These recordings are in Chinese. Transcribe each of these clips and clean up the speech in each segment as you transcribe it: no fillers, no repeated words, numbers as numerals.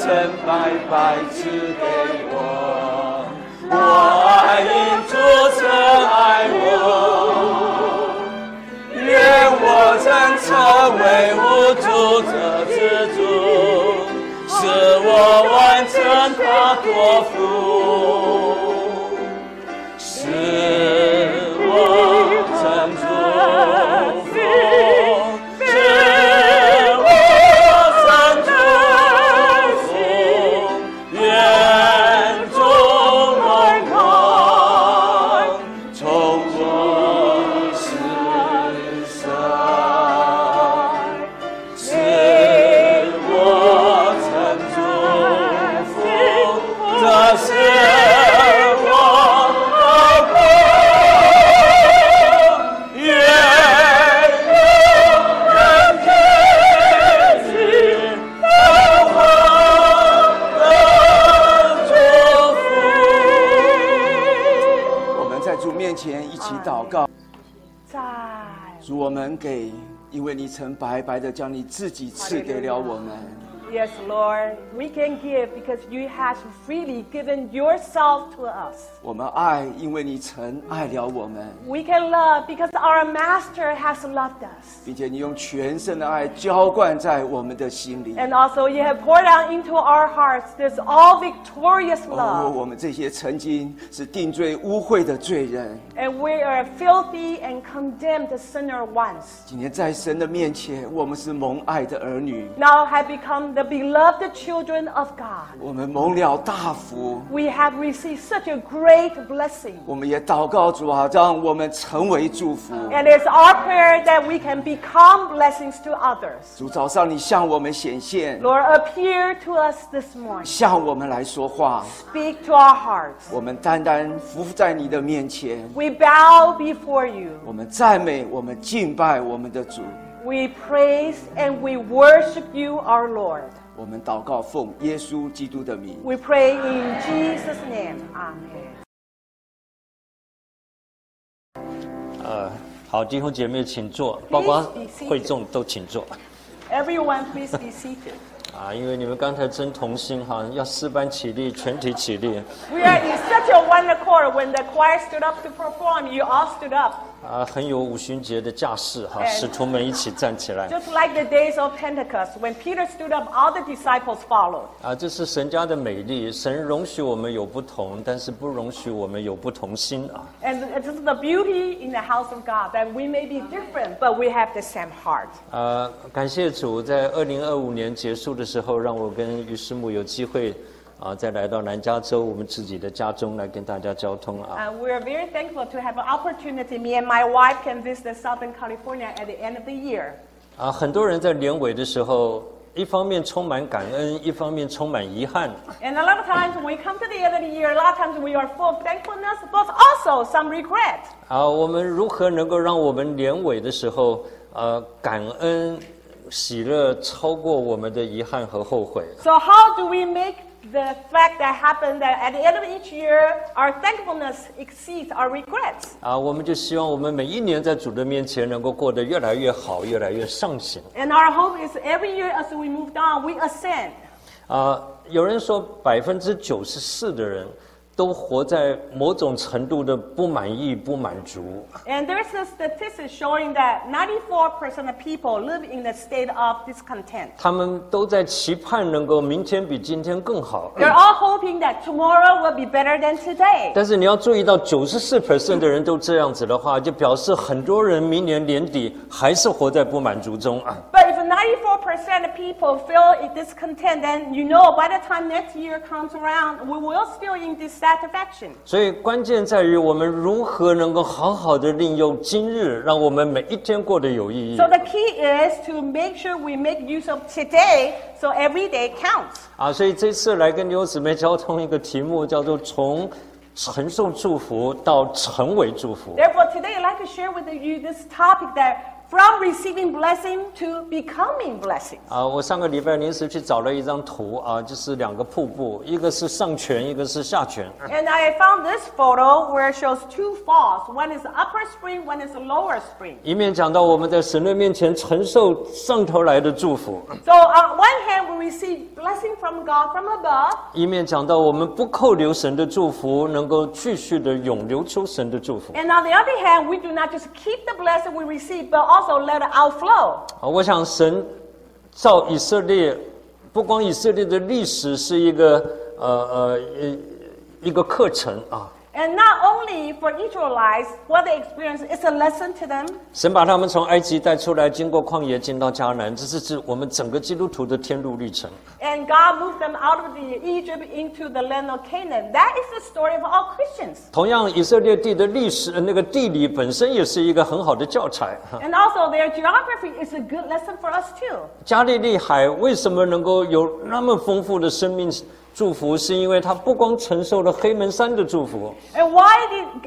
曾白白赐给我，我爱因主曾爱我，愿我曾成为无助者之主，使我完成他托付，使我成祝福，使我成祝福，愿主荣光从我身上，使我成祝福，这是我的光，愿有人看见我的祝福。我们在主面前一起祷告，主，我们给，因为你曾白白的将你自己赐给了我们。 Yes, Lord, we can give because you have freely given yourself to us. 我们爱，因为你曾爱了我们， We can love because our Master has loved us. 并且你用全身的爱浇灌在我们的心里。 And also you have poured out into our hearts this all victorious 哦， love. 我们这些曾经是定罪污秽的罪人， And we are filthy and condemned sinner once. 今天在神的面前，我们是蒙爱的儿女， Now have become the beloved children of God. 我们蒙了大福。 We have received such a great blessing. 我们也祷告主啊，让我们成为祝福。 And it's our prayer that we can become blessings to others. 主，早上你向我们显现， Lord, appear to us this morning. 向我们来说话， Speak to our hearts. 我们单单伏在你的面前， We bow before you. 我们赞美，我们敬拜我们的主。 We praise and we worship you, our Lord. 我们祷告，奉耶稣基督的名。 We pray in Jesus' name. Amen. 好，弟兄姐妹请坐，包括会众都请坐。 Everyone, please be seated. 因为你们刚才真同心哈，要四班起立，全体起立。 We are in such a one accord. When the choir stood up to perform, you all stood up. 很有五旬节的架势哈，使徒们一起站起来。 Just like the days of Pentecost, when Peter stood up, all the disciples followed. 这是神家的美丽，神容许我们有不同，但是不容许我们有不同心啊。 And this is the beauty in the house of God, that we may be different, but we have the same heart. 感谢主，在2025年结束的时候，让我跟于师母有机会再来到南加州我们自己的家中来跟大家交通啊。 We are very thankful to have an opportunity. Me and my wife can visit Southern California at the end of the year. 很多人在年尾的时候，一方面充满感恩，一方面充满遗憾。 And a lot of times when we come to the end of the year, a lot of times we are full of thankfulness, but also some regret. 我们如何能够让我们年尾的时候，感恩、喜乐超过我们的遗憾和后悔？ So how do we make the fact that happened that at the end of each year, our thankfulness exceeds our regrets? 我们就希望我们每一年在主的面前能够过得越来越好，越来越上行。 And our hope is every year as we move on, we ascend. 有人说94%的人都活在某种程度的不满意、不满足。 And there's a statistic showing that 94% of people live in a state of discontent. 他们都在期盼能够明天比今天更好。 They're all hoping that tomorrow will be better than today. 但是你要注意到94%的人都这样子的话，就表示很多人明年年底还是活在不满足中啊。 But if 94% of people feel discontent, then you know by the time next year comes around, we will still in dissatisfaction. 所以关键在于我们如何能够好好的利用今日，让我们每一天过得有意义。 So the key is to make sure we make use of today, so every day counts. 所以这次来跟弟兄姊妹交通一个题目，叫做从承受祝福到成为祝福。 Therefore, today I'd like to share with you this topic that from receiving blessing to becoming blessings. 我上个礼拜临时去找了一张图就是2个瀑布，一个是上泉，一个是下泉。 And I found this photo where it shows 2 falls. One is the upper spring, one is the lower spring. 一面讲到我们在神的面前承受上头来的祝福， So on one hand, we receive blessing from God from above. 一面讲到我们不扣留神的祝福，能够继续的涌流出神的祝福。 And on the other hand, we do not just keep the blessing we receive, but also let it outflow. 我想神造以色列，不光以色列的历史是一个一个课程 And not only for Israelites, what they experience is a lesson to them. 神把他们从埃及带出来，经过旷野进到迦南，这是指我们整个基督徒的天路历程。 And God moved them out of Egypt into the land of Canaan. That is the story of all Christians. 同样，以色列地的历史，那个地理本身也是一个很好的教材。 And also their geography is a good lesson for us too. 加利利海为什么能够有那么丰富的生命祝福，是因为它不光承受了黑门山的祝福。 And why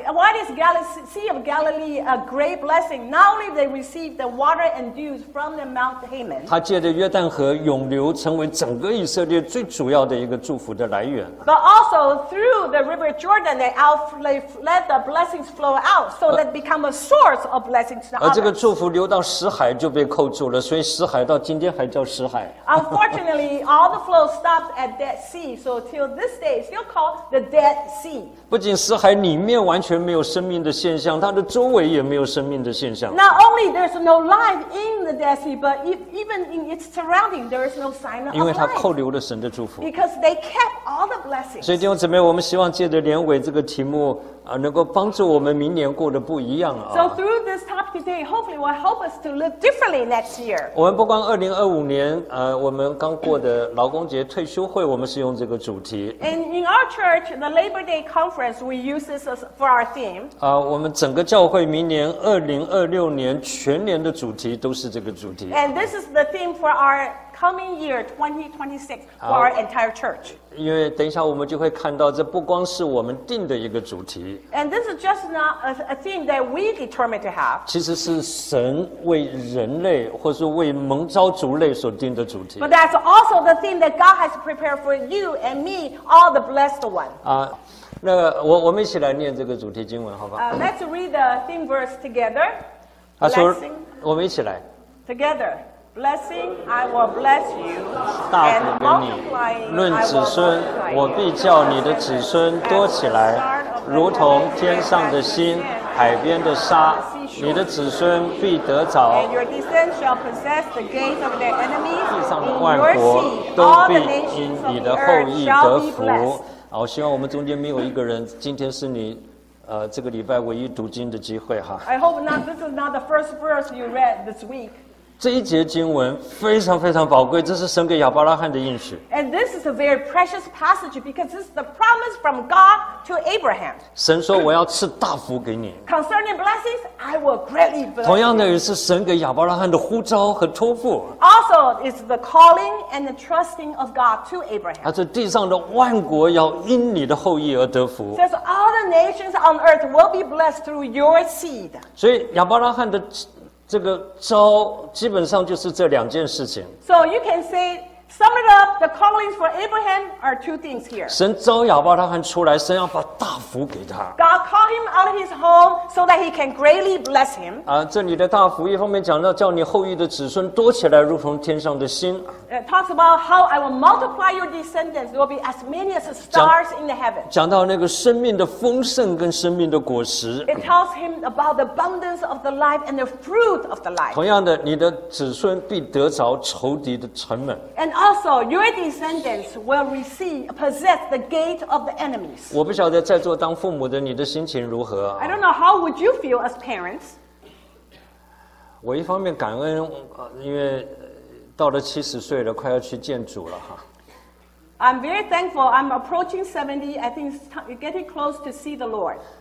is Sea of Galilee a great blessing? Not only they receive the water and dews from the Mount Haman, 它借着约旦河涌流，成为整个以色列最主要的一个祝福的来源。 but also through the river Jordan, they let the blessings flow out, so that become a source of blessings to 而这个 others. 祝福流到死海就被扣住了，所以死海到今天还叫死海。 Unfortunately, all the flow stops at Dead Sea, so till this day, it's still called the Dead Sea. 不仅死海里面完全没有生命的现象，它的周围也没有生命的现象。 Not only there's no life in the Dead Sea, but even in its surrounding, there is no sign of 因为它 life. 扣留了神的祝福。 Because they kept all the blessings. 所以弟兄姊妹，我们希望借着连尾这个题目能够帮助我们明年过得不一样 So through this topic today, hopefully will help us to live differently next year. 我们不光2025年我们刚过的劳工节退休会，我们是用这个主题。 And in our church, the Labor Day conference, we use this for our theme. 我们整个教会明年2026年全年的主题都是这个主题。 And this is the theme for our coming year, 2026, for our entire church. 因为等一下我们就会看到，这不光是我们定的一个主题， And this is just not a theme that we determined to have, 其实是神为人类或是为蒙召族类所定的主题。 but that's also the theme that God has prepared for you and me, all the blessed ones. 那个我们一起来念这个主题经文，好吧？ Let's read the theme verse together. 他说 Blessing， 我们一起来。 Together. Blessing, I will bless you, 大 and 福给 multiplying, 你，论 I 子 will 孙， multiply 我 you. 必叫你的子孙多起来，如同天上的星，海边的沙。你的子孙必得着， And your descendants shall possess the gates of their enemies. 地上的 In 万 your 国 seed, 都 all 必 the 因 nations 你 of 的 the 后 earth 裔 shall 得 be 福 blessed. 我希望我们中间没有一个人，今天是你这个礼拜唯一读经的机会哈。 I hope not. This is not the first verse you read this week. 这一节经文非常非常宝贵，这是神给亚伯拉罕的应许。 And this is a very precious passage because this is the promise from God to Abraham. 神说：“我要赐大福给你。” Concerning blessings, I will greatly bless 同样的， you. 也是神给亚伯拉罕的呼召和托付。 Also, it's the calling and the trusting of God to Abraham. 这地上的万国要因你的后裔而得福。 Says all the nations on earth will be blessed through your seed. 所以亚伯拉罕的这个召，基本上就是这2件事情。 So you can say, sum it up, the callings for Abraham are 2 things here. 神召亚伯拉罕出来，神要把大福给他。 God called him out of his home so that he can greatly bless him. 这里的大福，一方面讲到叫你后裔的子孙多起来，如同天上的星。 It talks about how I will multiply your descendants. There will be as many as the stars in the heavens. 讲到那个生命的丰盛跟生命的果实。 It tells him about the abundance of the life and the fruit of the life. 同样的，你的子孙必得着仇敌的城门。 And also, your descendants will possess the gate of the enemies. 我不晓得在座当父母的你的心情如何 I don't know how would you feel as parents. 我一方面感恩，因为到了70岁了，快要去见主了哈。 I'm very thankful. I'm approaching 70. I think it's getting close to see the Lord.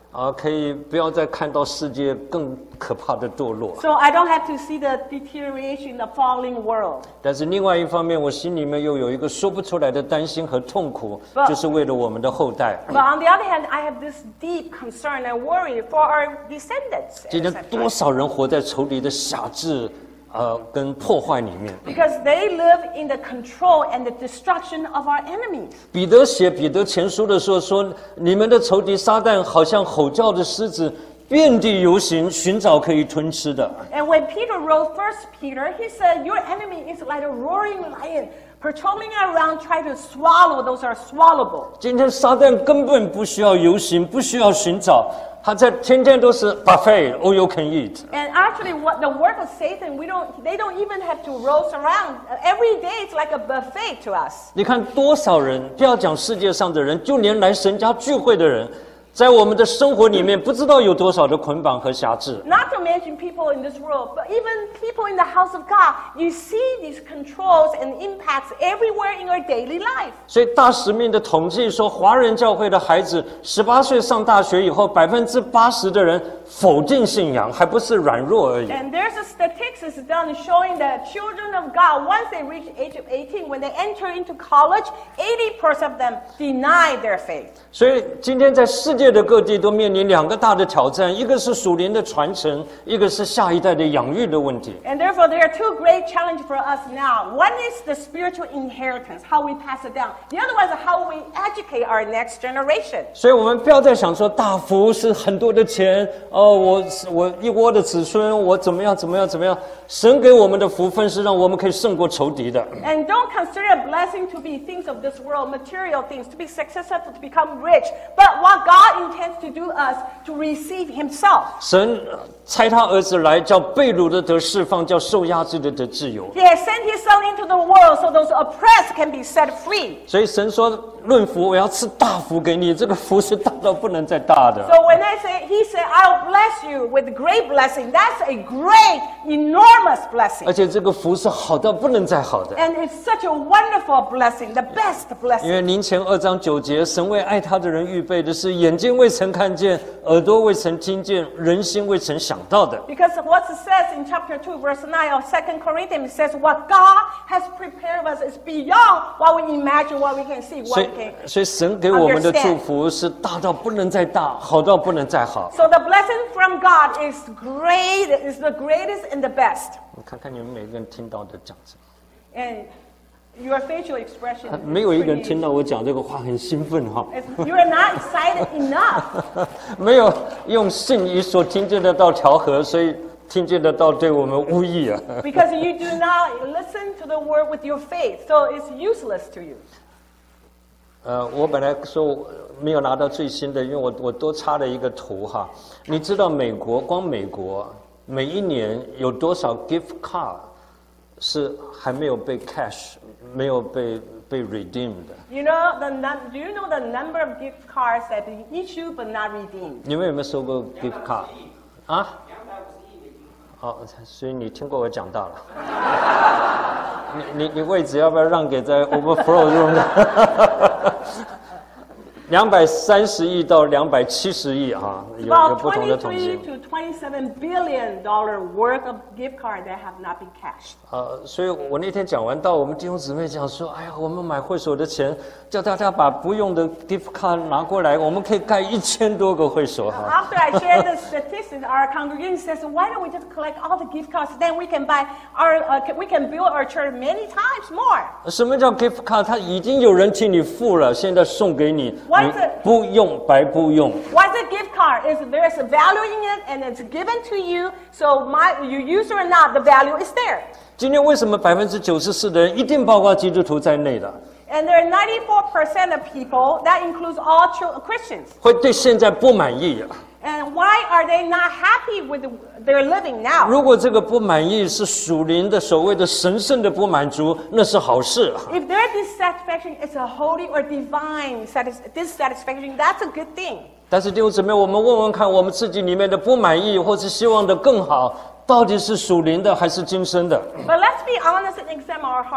可以不要再看到世界更可怕的堕落。 So I don't have to see the deterioration in the falling world. 但是另外一方面，我心里面又有一个说不出来的担心和痛苦，就是为了我们的后代。 But on the other hand, I have this deep concern and worry for our descendants. 今天多少人活在仇敌的辖制跟破坏里面。 Because they live in the control and the destruction of our enemies. 彼得写彼得前书的时候说，你们的仇敌撒旦好像吼叫的狮子，遍地游行，寻找可以吞吃的。 And when Peter wrote 1 Peter, he said, your enemy is like a roaring lion, patrolling around trying to swallow those are swallowable. 今天撒旦根本不需要游行，不需要寻找，他在天天都是 buffet, all you can eat. And actually, what the work of Satan, they don't even have to roast around. Every day, it's like a buffet to us. 你看多少人，不要讲世界上的人，就连来神家聚会的人，在我们的生活里面，不知道有多少的捆绑和辖制。 Not to mention people in this world, but even people in the house of God, you see these controls and impacts everywhere in your daily life. 所以大使命的统计说，华人教会的孩子18岁上大学以后，80%的人否定信仰，还不是软弱而已。 And there's a statistics done showing that children of God, once they reach the age of 18, when they enter into college, 80% of them deny their faith. 所以今天在世界的各地都面临两个大的挑战，一个是属灵的传承，一个是下一代的养育的问题。 And therefore, there are two great challenges for us now. One is the spiritual inheritance, how we pass it down. The other one is how we educate our next generation. 所以我们不要再想说大福是很多的钱我一窝的子孙，我怎么样。神给我们的福分是让我们可以胜过仇敌的。 And don't consider a blessing to be things of this world, material things, to be successful, to become rich. But what God intends to do us to receive Himself. 神差他儿子来，叫被掳的得释放，叫受压制的得自由。 He has sent His Son into the world so those oppressed can be set free. 所以神说，论福，我要赐大福给你，这个福是大到不能再大的。 So when He said, I'll bless you with great blessing, that's a great, enormous blessing. 而且这个福是好到不能再好的。 And it's such a wonderful blessing, the best 因为 blessing. 林前2章9节，神为爱他的人预备的是眼睛未曾看见，耳朵未曾听见，人心未曾想到的。 Because what it says in chapter 2, verse 9 of 2 Corinthians, it says, what God has prepared us is beyond what we imagine, what we can see, 所 what 以 we can 所以神给我们的祝福是大到不能再大，好到不能再好。 So the blessing from God is great, is the greatest and the best. 你看看你们每个人听到的讲这个， And your facial expression. 没有一个人听到我讲这个话很兴奋哈。 You are not excited enough. 没有用信与所听见的道调和，所以听见的道对我们无益啊。 Because you do not listen to the word with your faith, so it's useless to you. 我本来说我没有拿到最新的，因为我多插了一个图哈。你知道美国光美国每一年有多少 gift card 是还没有被 cash 没有被 redeemed 的？ Do you know the number of gift cards that are issued but not redeemed? 你们有没有收过 gift card 啊？所以你听过我讲到了。你位置要不要让给在 overflow room 的？230亿到270亿啊，有不同的统计。 About $23 to $27 billion worth of gift cards that have not been cashed. 所以我那天讲完到我们弟兄姊妹讲说，哎呀，我们买会所的钱，叫大家把不用的 gift card 拿过来，我们可以盖1000多个会所哈。 After I shared the statistics, our congregation says, "Why don't we just collect all the gift cards? Then we can buy we can build our church many times more." 什么叫 gift card？ 它已经有人替你付了，现在送给你，你不用白不用。 What's a gift card? There's a value in it, and it's given to you. So you use it or not, the value is there. 今天为什么94%的人一定包括基督徒在内的？ And there are 94% of people, that includes all Christians. 会对现在不满意。 And why are they not happy with their living now? 如果这个不满意是属灵的所谓的神圣的不满足，那是好事。 If their dissatisfaction is a holy or divine dissatisfaction, that's a good thing. 但是弟兄姊妹，我们问问看，我们自己里面的不满意，或是希望的更好，到底是属灵的还是今生的？ But let's be honest and examine our hearts.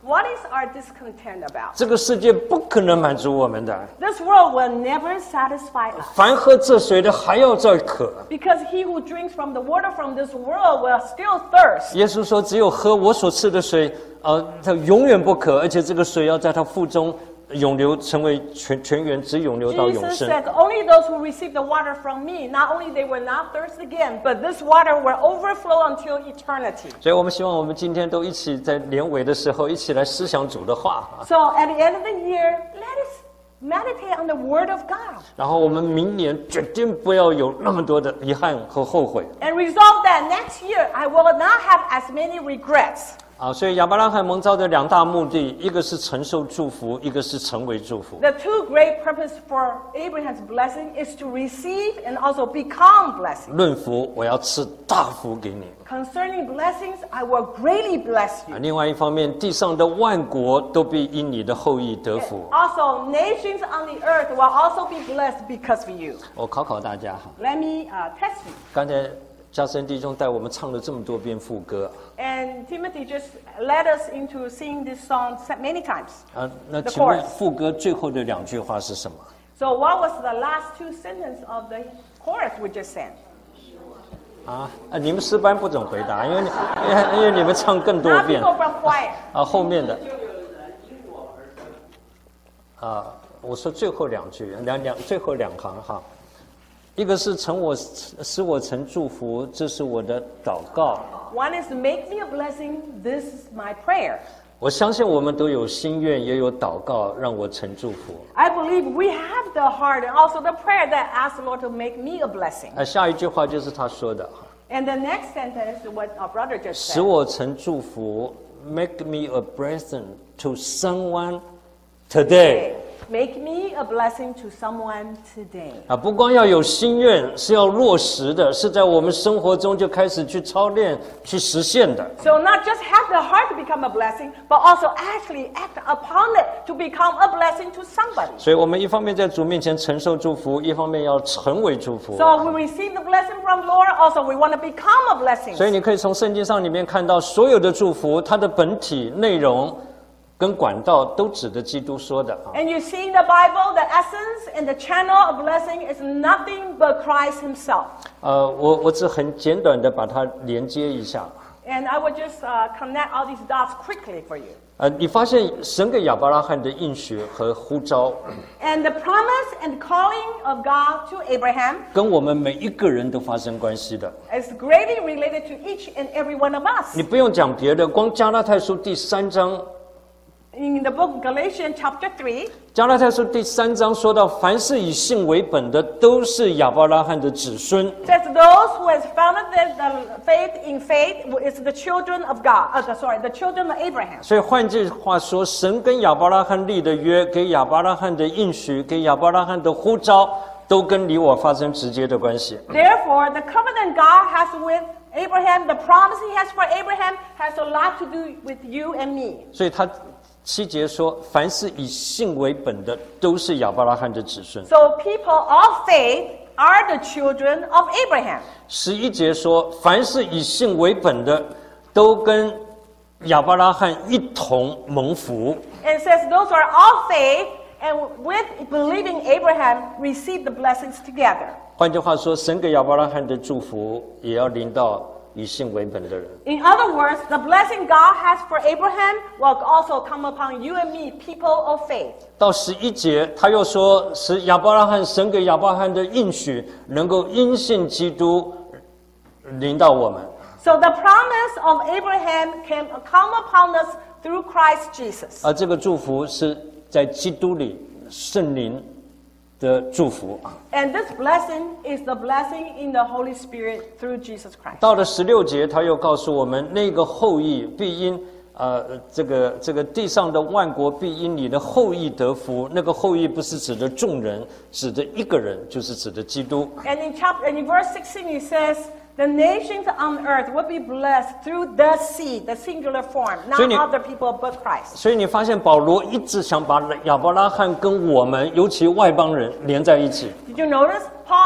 What is our discontent about? 这个世界不可能满足我们的。 This world will never satisfy us. 凡喝这水的还要再渴。 Because he who drinks from the water from this world will still thirst. 耶稣说：“只有喝我所赐的水，他永远不渴，而且这个水要在他腹中永流，成为泉源，直永流到永 Jesus 生。” said, only those who receive the water from me, not only they will not thirst again, but this water will overflow until eternity. 所以我们希望我们今天都一起在年尾的时候，一起来思想主的话。 So at the end of the year, let us meditate on the Word of God. 然后我们明年决定不要有那么多的遗憾和后悔。 And resolve that next year I will not have as many regrets. 所以亚伯拉罕蒙召的2大目的，一个是承受祝福，一个是成为祝福。 The two great purposes for Abraham's blessing is to receive and also become blessing. 论福，我要赐大福给你。 Concerning blessings, I will greatly bless you. 另外一方面，地上的万国都必因你的后裔得福。 Also, nations on the earth will also be blessed because of you. 我考大家哈， Let me test you. 刚才嘉森弟兄带我们唱了这么多遍副歌。 And Timothy just led us into singing this song many times. 那请问副歌最后的2句话是什么？ So what was the last 2 sentences of the chorus we just sang? 你们诗班不准回答，因为你们唱更多 Not 遍。 people from choir. 后面的。我说最后2句，最后2行哈。一个是使我成祝福，这是我的祷告。 One is to make me a blessing. This is my prayer. 我相信我们都有心愿，也有祷告，让我成祝福。 I believe we have the heart and also the prayer that asks the Lord to make me a blessing. 下一句话就是他说的 And the next sentence is what our brother just 使 said. 我成祝福 ，make me a blessing to someone today。 Make me a blessing to someone today. 不光要有心愿，是要落实的，是在我们生活中就开始去操练、去实现的。 So not just have the heart to become a blessing, but also actually act upon it to become a blessing to somebody. 所以我们一方面在主面前承受祝福，一方面要成为祝福。 So we receive the blessing from Lord, also we want to become a blessing. 所以你可以从圣经上里面看到，所有的祝福，它的本体内容跟管道都指的基督说的。 And you see in the Bible, the essence and the channel of blessing is nothing but Christ himself. 我只很简短的把它连接一下。 And I will just connect all these dots quickly for you. 你发现神给亚伯拉罕的应许和呼召， And the promise and calling of God to Abraham 跟我们每一个人都发生关系的。 is greatly related to each and every one of us. 你不用讲别的，光加拉太书第3章。 In the book of Galatians chapter 3, 加拉太书第3章说到，凡是以信为本的，都是亚伯拉罕的子孙。 says those who has founded the faith in faith is the children of God. The children of Abraham. 所以换句话说，神跟亚伯拉罕立的约，给亚伯拉罕的应许，给亚伯拉罕的呼召，都跟你我发生直接的关系。 Therefore, the covenant God has with Abraham, the promise he has for Abraham, has a lot to do with you and me. 所以他7节说，凡是以信为本的，都是亚伯拉罕的子孙。 So people of faith are the children of Abraham. 11节说，凡是以信为本的，都跟亚伯拉罕一同蒙福。 And it says those are of faith and with believing Abraham receive the blessings together. 换句话说，神给亚伯拉罕的祝福，也要临到以信为本的人。 In other words, the blessing God has for Abraham will also come upon you and me, people of faith. 到11节，他又说，使亚伯拉罕神给亚伯拉罕的应许，能够因信基督临到我们。 So the promise of Abraham can come upon us through Christ Jesus. 而这个祝福是在基督里圣灵的祝福。 And this blessing is the blessing in the Holy Spirit through Jesus Christ. 到了16节，他又告诉我们，那个后裔必因这个地上的万国必因你的后裔得福。那个后裔不是指的众人，指的一个人，就是指的基督。 And in verse 16 it says, the nations on earth will be blessed through the seed, the singular form, not other people but Christ. 所以你发现保罗一直想把亚伯拉罕跟我们，尤其外邦人连在一起。 Did you notice? Paul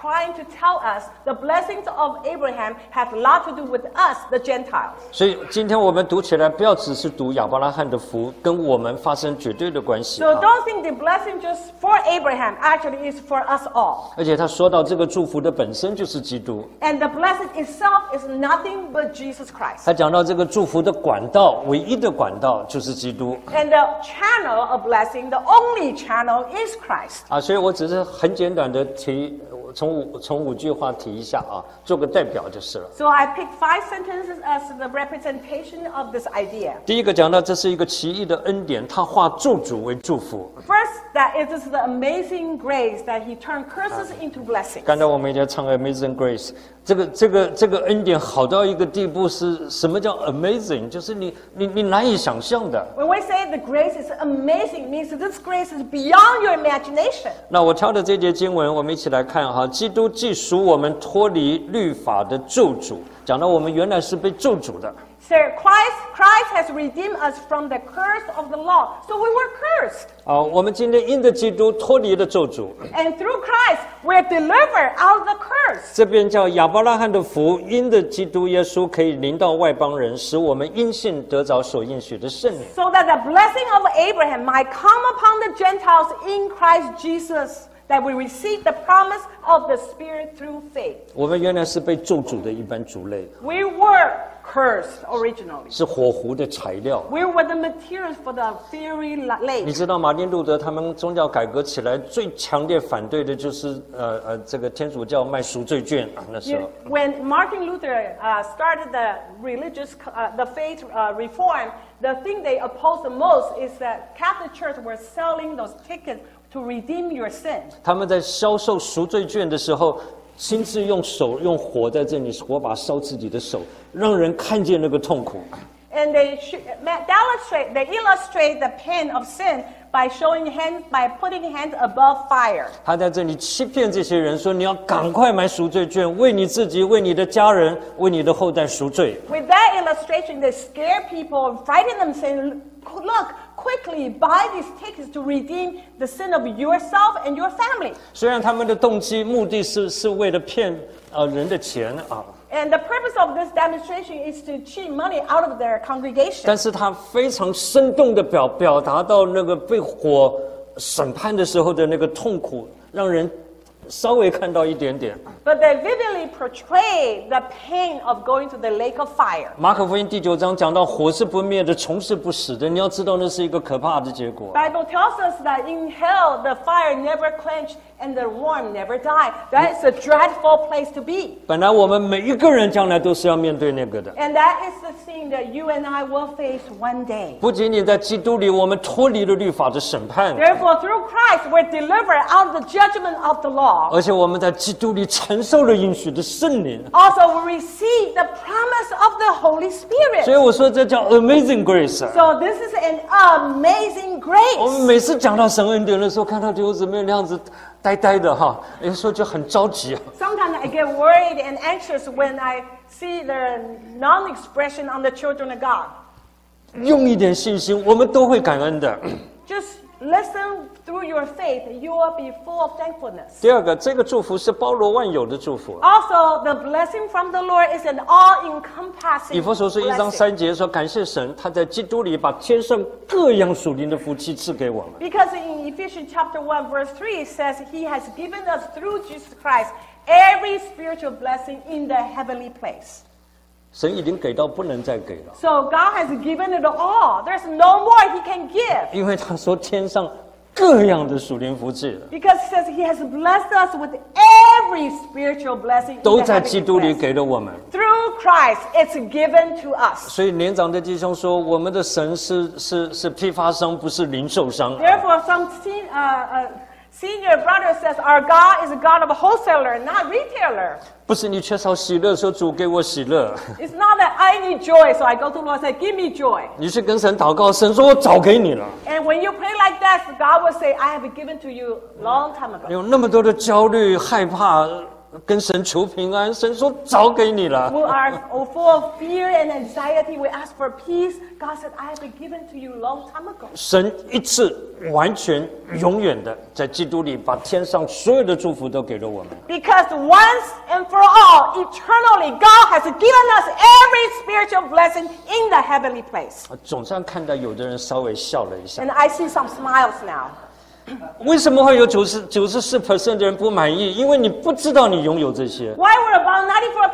trying to tell us the blessings of Abraham have a lot to do with us, the Gentiles. 所以今天我们读起来，不要只是读亚伯拉罕的福，跟我们发生绝对的关系。 So don't think the blessing just for Abraham actually is for us all. 而且他说到这个祝福的本身就是基督。 And the blessing itself is nothing but Jesus Christ. 他讲到这个祝福的管道，唯一的管道就是基督。 And the channel of blessing, the only channel is Christ. 所以我只是很简短的提，从五句话提一下啊，做个代表就是了。 So I picked 5 sentences as the representation of this idea. 第一个讲到这是一个奇异的恩典，他化咒诅为祝福。 First, that it is the amazing grace that He turned curses into blessings. 刚才我们也在唱 Amazing Grace， 这个恩典好到一个地步，是什么叫 amazing？ 就是你难以想象的。 When we say the grace is amazing, it means that this grace is beyond your imagination. 那我挑的这节经文，我们一起来看哈。基督既赎我们脱离律法的咒诅，讲到我们原来是被咒诅的。 So Christ has redeemed us from the curse of the law. So we were cursed. 我们今天因着基督脱离了咒诅。 And through Christ, we're delivered out of the curse. 这边叫亚伯拉罕的福，因着基督耶稣可以临到外邦人，使我们因信得着所应许的圣灵。 So that the blessing of Abraham might come upon the Gentiles in Christ Jesus, that we receive the promise of the Spirit through faith. 我们原来是被咒诅的一般族类， We were cursed originally. 是火湖的材料。 We were the materials for the fiery 你 lake. 知道马丁路德他们宗教改革起来最强烈反对的就是这个天主教卖赎罪券那时候。 When Martin Luther started the the faith reform, the thing they opposed the most is that Catholic Church were selling those tickets to redeem your sin. 他们在销售赎罪券的时候，亲自用火在这里火把烧自己的手，让人看见那个痛苦。 And they illustrate the pain of sin by putting hands above fire. 他在这里欺骗这些人说：“你要赶快买赎罪券，为你自己、为你的家人、为你的后代赎罪。” With that illustration, they scare people, frighten them, saying, "Look, quickly buy these tickets to redeem the sin of yourself and your family." 虽然他们的动机目的是为了骗人的钱啊。 And the purpose of this demonstration is to cheat money out of their congregation. 但是他非常生动的表达到那个被火审判的时候的那个痛苦，让人稍微看到一点点。 But they vividly portray the pain of going to the lake of fire. 马可福音第9章讲到火是不灭的，虫是不死的。你要知道那是一个可怕的结果。 Bible tells us that in hell the fire never quenched and the worm never died. That is a dreadful place to be. 本来我们每一个人将来都是要面对那个的。 And that is the thing that you and I will face one day. 不仅仅在基督里，我们脱离了律法的审判， Therefore, through Christ, we're delivered out of the judgment of the law. 而且我们在基督里承受了应许的圣灵。 Also, we receive the promise of the Holy 所以 Spirit. 我说这叫 Amazing Grace。 So this is an amazing 我们 grace. 每次讲到神恩典的时候，看到弟兄姊妹那样子呆呆的哈，有时候就很着急。 Sometimes I get worried and anxious when I see the non-expression on the children of God. 用一点信心，我们都会感恩的。 Just listen through your faith, you will be full of thankfulness. 第二个，这个祝福是包罗万有的祝福。 Also, the blessing from the Lord is an all-encompassing 以弗所书1章 blessing. 3节说：“感谢神，他在基督里把天上各样属灵的福气赐给我们。 Because in Ephesians chapter 1, verse 3, it says, He has given us through Jesus Christ every spiritual blessing in the heavenly place. ” 神已经给到不能再给了， So God has given it all. There's no more He can give. 因为他说天上各样的属灵福气 Because it says He has blessed us with every spiritual blessing in 都 the 在基 heavenly 督里 place. 给了我们。 Through Christ, it's given to us. 所以年长的弟兄说，我们的神是批发商，不是零售商。 Therefore, some senior brother says, our God is a God of a wholesaler, not retailer. 不是你缺少喜乐，说主给我喜乐。 It's not that I need joy, so I go to the Lord and say, give me joy. 你去跟神祷告，神说我早给你了。 And when you pray like that, God will say, I have given to you long time ago. 有那么多的焦虑、害怕， 跟神求平安，神说早给你了。 We are full of fear and anxiety. We ask for peace. God said, I have been given to you long time ago. 神一次完全永远的在基督里把天上所有的祝福都给了我们。 Because once and for all, eternally, God has given us every spiritual blessing in the heavenly place. 总算看到有的人稍微笑了一下。 And I see some smiles now. 为什么会有94% 的人不满意？因为你不知道你拥有这些。 Why were about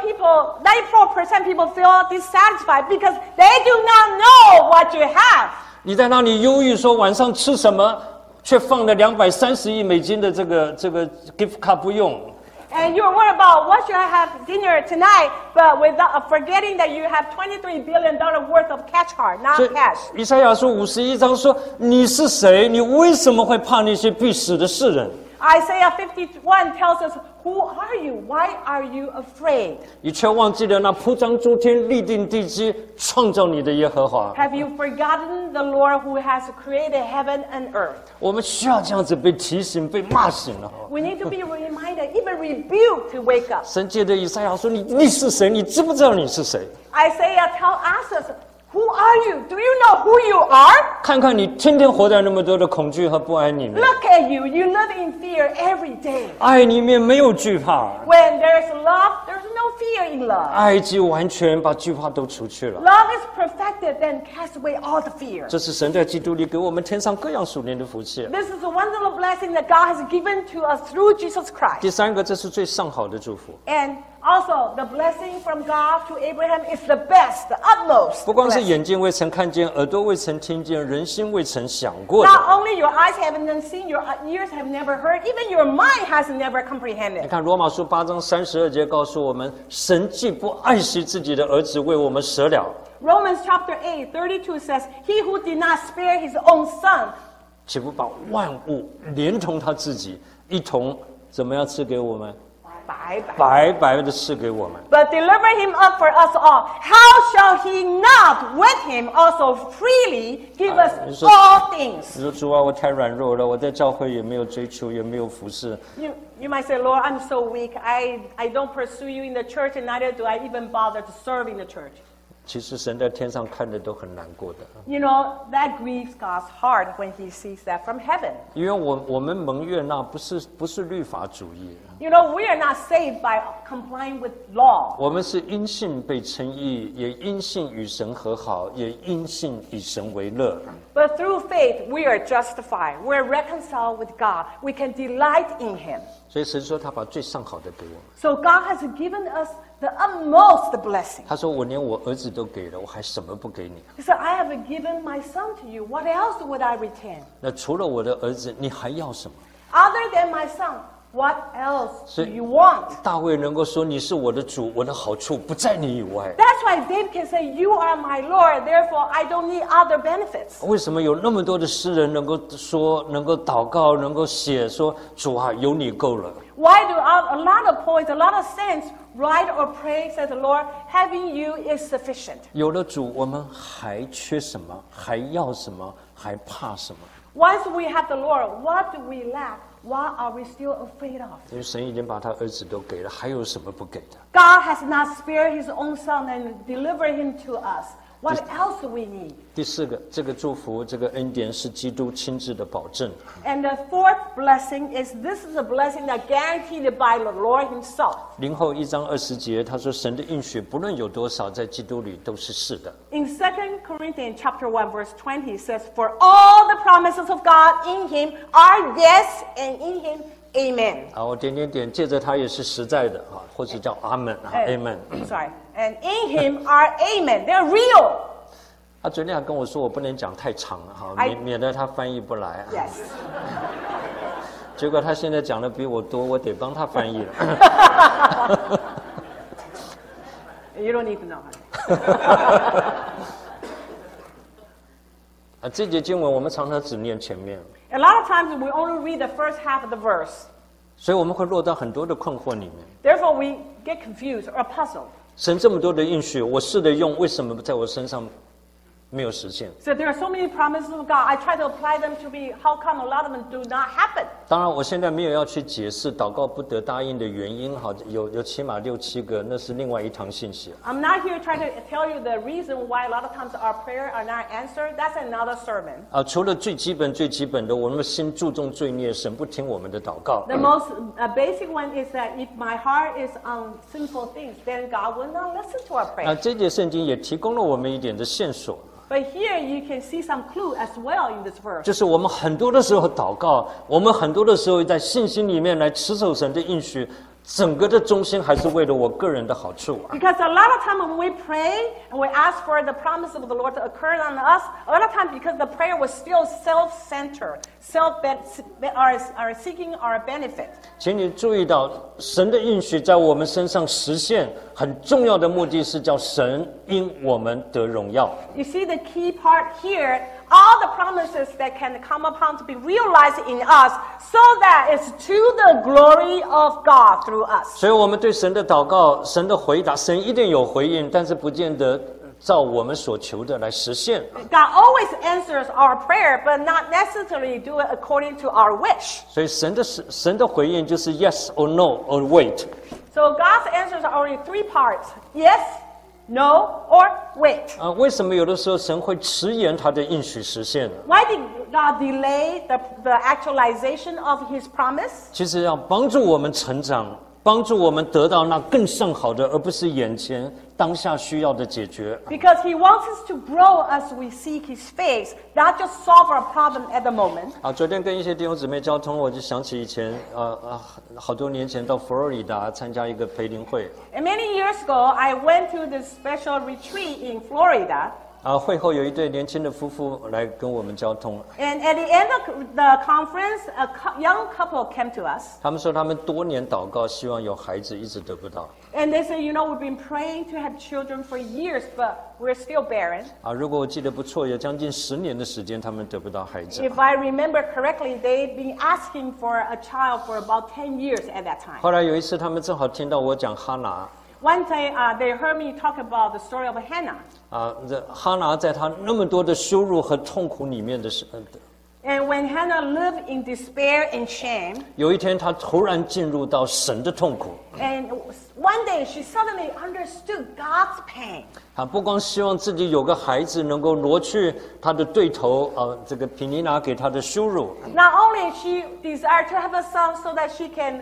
94% people feel dissatisfied? Because they do not know what you have. 你在那里忧郁说晚上吃什么，却放了230亿美金的这个 gift card 不用。 And you're worried about what should I have dinner tonight, but without forgetting that you have $23 billion worth of cash card, 所 not 以 cash. 以赛亚书51章说：“你是谁？你为什么会怕那些必死的世人？ Isaiah 51 tells us, who are you? Why are you afraid? 你却忘记了那铺张诸天、立定地基、创造你的耶和华。” Have you forgotten the Lord who has created heaven and earth? 我们需要这样子被提醒、被骂醒了。 We need to be reminded, even rebuked to wake up. 神借着以赛亚说：“你是谁？你知不知道你是谁？ Isaiah asks us, who are you? Do you know who you are? 看看你天天活在那么多的恐惧和不安里面， Look at you. You live in fear every day. 爱里面没有惧怕。 When there's love, there's no fear in love. 爱已经完全把惧怕都除去了。 Love is perfected, then cast away all the fear. 这是神在基督里给我们天上各样属灵的福气。 This is a wonderful blessing that God has given to us through Jesus 第 Christ. 三个，这是最上好的祝福。 And also, the blessing from God to Abraham is the best, the utmost. 不光是 blessing. 眼睛未曾看见，耳朵未曾听见，人心未曾想过的。 Not only your eyes haven't seen, your ears have never heard, even your mind has never 你 comprehended. 看罗马书8章32节告诉我们，神既不爱惜自己的儿子为我们舍了， Romans chapter 8:32 says, He who did not spare his own son, 岂不把万物连同他自己一同怎么样赐给我们？白白的赐给我们。 but deliver him up for us all. How shall he not with him also freely give us all things? 你说主啊，我太软弱了，我在教会也没有追求，也没有服侍。 You might say, Lord, I'm so weak. I don't pursue you in the church, and neither do I even bother to serve in the church. 其实神在天上看的都很难过的， You know, that grieves God's heart when he sees that from heaven. 因为我们蒙悦纳不是律法主义， You know, we are not saved by complying with law. 我们是因信被称义，也因信与神和好，也因信以神为乐。 But through faith, we are justified. We're reconciled with God. We can delight in him. 所以神说他把最上好的给我们。 So God has given us the utmost blessing. 他说我连我儿子都给了，我还什么不给你？ He said, I have given my son to you. What else would I retain? 那除了我的儿子，你还要什么？ Other than my son, what else do 所以 you want? 大卫能够说你是我的主，我的好处不在你以外。 That's why David can say, You are my Lord, therefore I don't need other benefits. 为什么有那么多的诗人能够说、能够祷告、能够写说主啊，有你够了？ Why do a lot of poets, a lot of saints write or pray, says the Lord, having you is sufficient. 有了主，我们还缺什么？还要什么？还怕什么？ Once we have the Lord, what do we lack? What are we still afraid of? 因为神已经把他儿子都给了，还有什么不给的？ God has not spared his own son and delivered him to us. What else do we need? 第四个，这个祝福、这个恩典是基督亲自的保证。 And the fourth blessing is this is a blessing that guaranteed by the Lord himself. 林后1章20节，他说神的应许不论有多少，在基督里都是是的。 In 2 Corinthians chapter 1 verse 20 it says, For all the promises of God in him are yes, and in him amen. 啊，我点点点，借着他也是实在的啊，或者叫阿门啊 ，amen。 Sorry. And in him are amen. They're real. 他昨天还跟我说，我不能讲太长了哈， I- 免得他翻译不来。 Yes. 结果他现在讲的比我多，我得帮他翻译了。 You don't need to know. 啊，这节经文我们常常只念前面， A lot of times we only read the first half of the verse. 所以我们会落到很多的困惑里面。 Therefore, we get confused or puzzled. 神这么多的应许，我试着用，为什么不在我身上没有实现。 So there are so many promises of God. I try to apply them to me. How come a lot of them do not happen? 当然，我现在没有要去解释祷告不得答应的原因，哈，有起码6、7个，那是另外一堂信息。 I'm not here trying to tell you the reason why a lot of times our prayer are not answered. That's another sermon. 除了最基本的，我们心注重罪孽，神不听我们的祷告。 The most basic one is that if my heart is on sinful things, then God will not listen to our 那 prayer. 这节圣经也提供了我们一点的线索。 But here you can see some clue as well in this verse. 就是我们很多的时候祷告，我们很多的时候在信心里面来持守神的应许，整个的中心还是为了我个人的好处。 Because a lot of time when we pray and we ask for the promise of the Lord to occur on us, a lot of times because the prayer was still self-centered, are seeking our benefit. 请你注意到，神的应许在我们身上实现，很重要的目的是叫神因我们得荣耀。 You see the key part here, all the promises that can come upon to be realized in us, so that it's to the glory of God through us. 所以我们对神的祷告，神的回答，神一定有回应，但是不见得照我们所求的来实现。 God always answers our prayer, but not necessarily do it according to our wish. 所以神的回应就是 yes or no or wait。 So God's answers are only 3 parts: yes, no, or wait. 为什么有的时候神会迟延他的应许实现呢？ Why did God delay the actualization of His promise? 其实要帮助我们成长，帮助我们得到那更上好的，而不是眼前当下需要的解决。 Because He wants us to grow as we seek His face, not just solve our problem at the moment. 昨天跟一些弟兄姊妹交通，我就想起以前好多年前到佛罗里达参加一个培灵会。 And many years ago, I went to this special retreat in Florida. 会后有一对年轻的夫妇来跟我们交通。 And at the end of the conference, a young couple came to us. 他们说他们多年祷告，希望有孩子，一直得不到。 And they said, we've been praying to have children for years, but we're still barren. 如果我记得不错，有将近10年的时间，他们得不到孩子。 If I remember correctly, they've been asking for a child for about 10 years at that time. 后来有一次，他们正好听到我讲哈拿。 One day, they heard me talk about the story of Hannah. 这哈拿在他那么多的羞辱和痛苦里面的时候， And when Hannah lived in despair and shame, 有一天他突然进入到神的痛苦。 and one day she suddenly understood God's pain. 不光希望自己有个孩子能够挪去他的对头这个毗尼拿给他的羞辱。 Not only she desired to have a son so that she can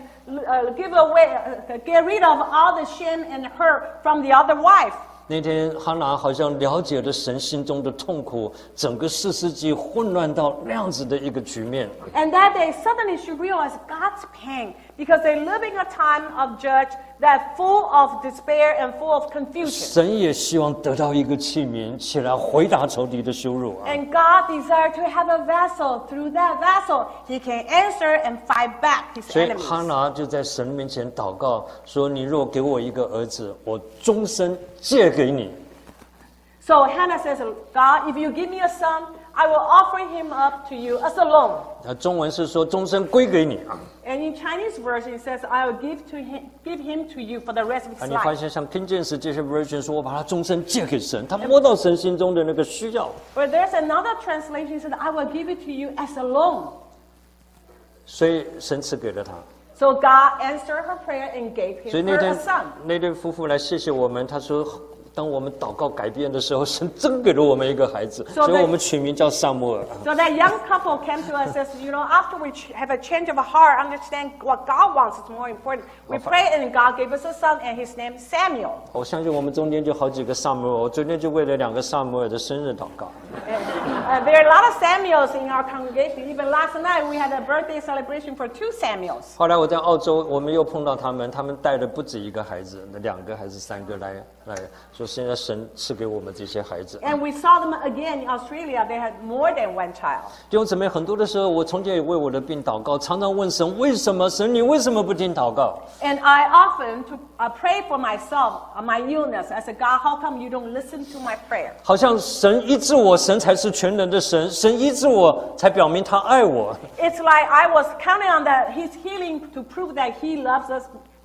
get rid of all the shame and hurt from the other wife. 那天哈拿好像了解了神心中的痛苦，整个4世纪混乱到那样子的一个局面。 And that day, suddenly she realized God's pain because they live in a time of judge that full of despair and full of confusion. 神也希望得到一个器皿，起来回答仇敌的羞辱。 And God desired to have a vessel. Through that vessel, He can answer and fight back His 所以 enemies. 哈拿就在神面前祷告说：“你若给我一个儿子，我终身借给你。” So Hannah says, God, if you give me a son, I will offer him up to you as a loan. 中文是说终身归给你。 And in Chinese version, it says, I will give him to you for the rest of his 你发 life. 现像 King James 这些 version 说，我把他终身借给神，他摸到神心中的那个需要。 But there's another translation that says, I will give it to you as a loan. 所以神赐给了他。 So God answered her prayer and gave 所以 him 那 her 天 a son. 那对夫妇来谢谢我们，他说，当我们祷告改变的时候，神真给了我们一个孩子， So 所以我们取名叫萨摩尔。 So that young couple came to us and says, after we have a change of heart, understand what God wants is more important. We prayed and God gave us a son and his name is Samuel. 我相信我们中间就好几个萨摩尔，我昨天就为了2个萨摩尔的生日祷告。 There are a lot of Samuels in our congregation. Even last night we had a birthday celebration for 2 Samuels. 后来我在澳洲，我们又碰到他们带了不止1个孩子，2个还是3个来说，现在神赐给我们这些孩子。 And we saw them again in Australia. They had more than 1 child. 弟兄姊妹，很多的时候，我从前也为我的病祷告，常常问神：为什么？神，你为什么不听祷告？ And I often pray for myself, my illness. I said, God, how come you don't listen to my prayer? 好像神医治我，神才是全能的神，神医治我才表明他爱我。 It's like I was counting on that His healing to prove that He loves us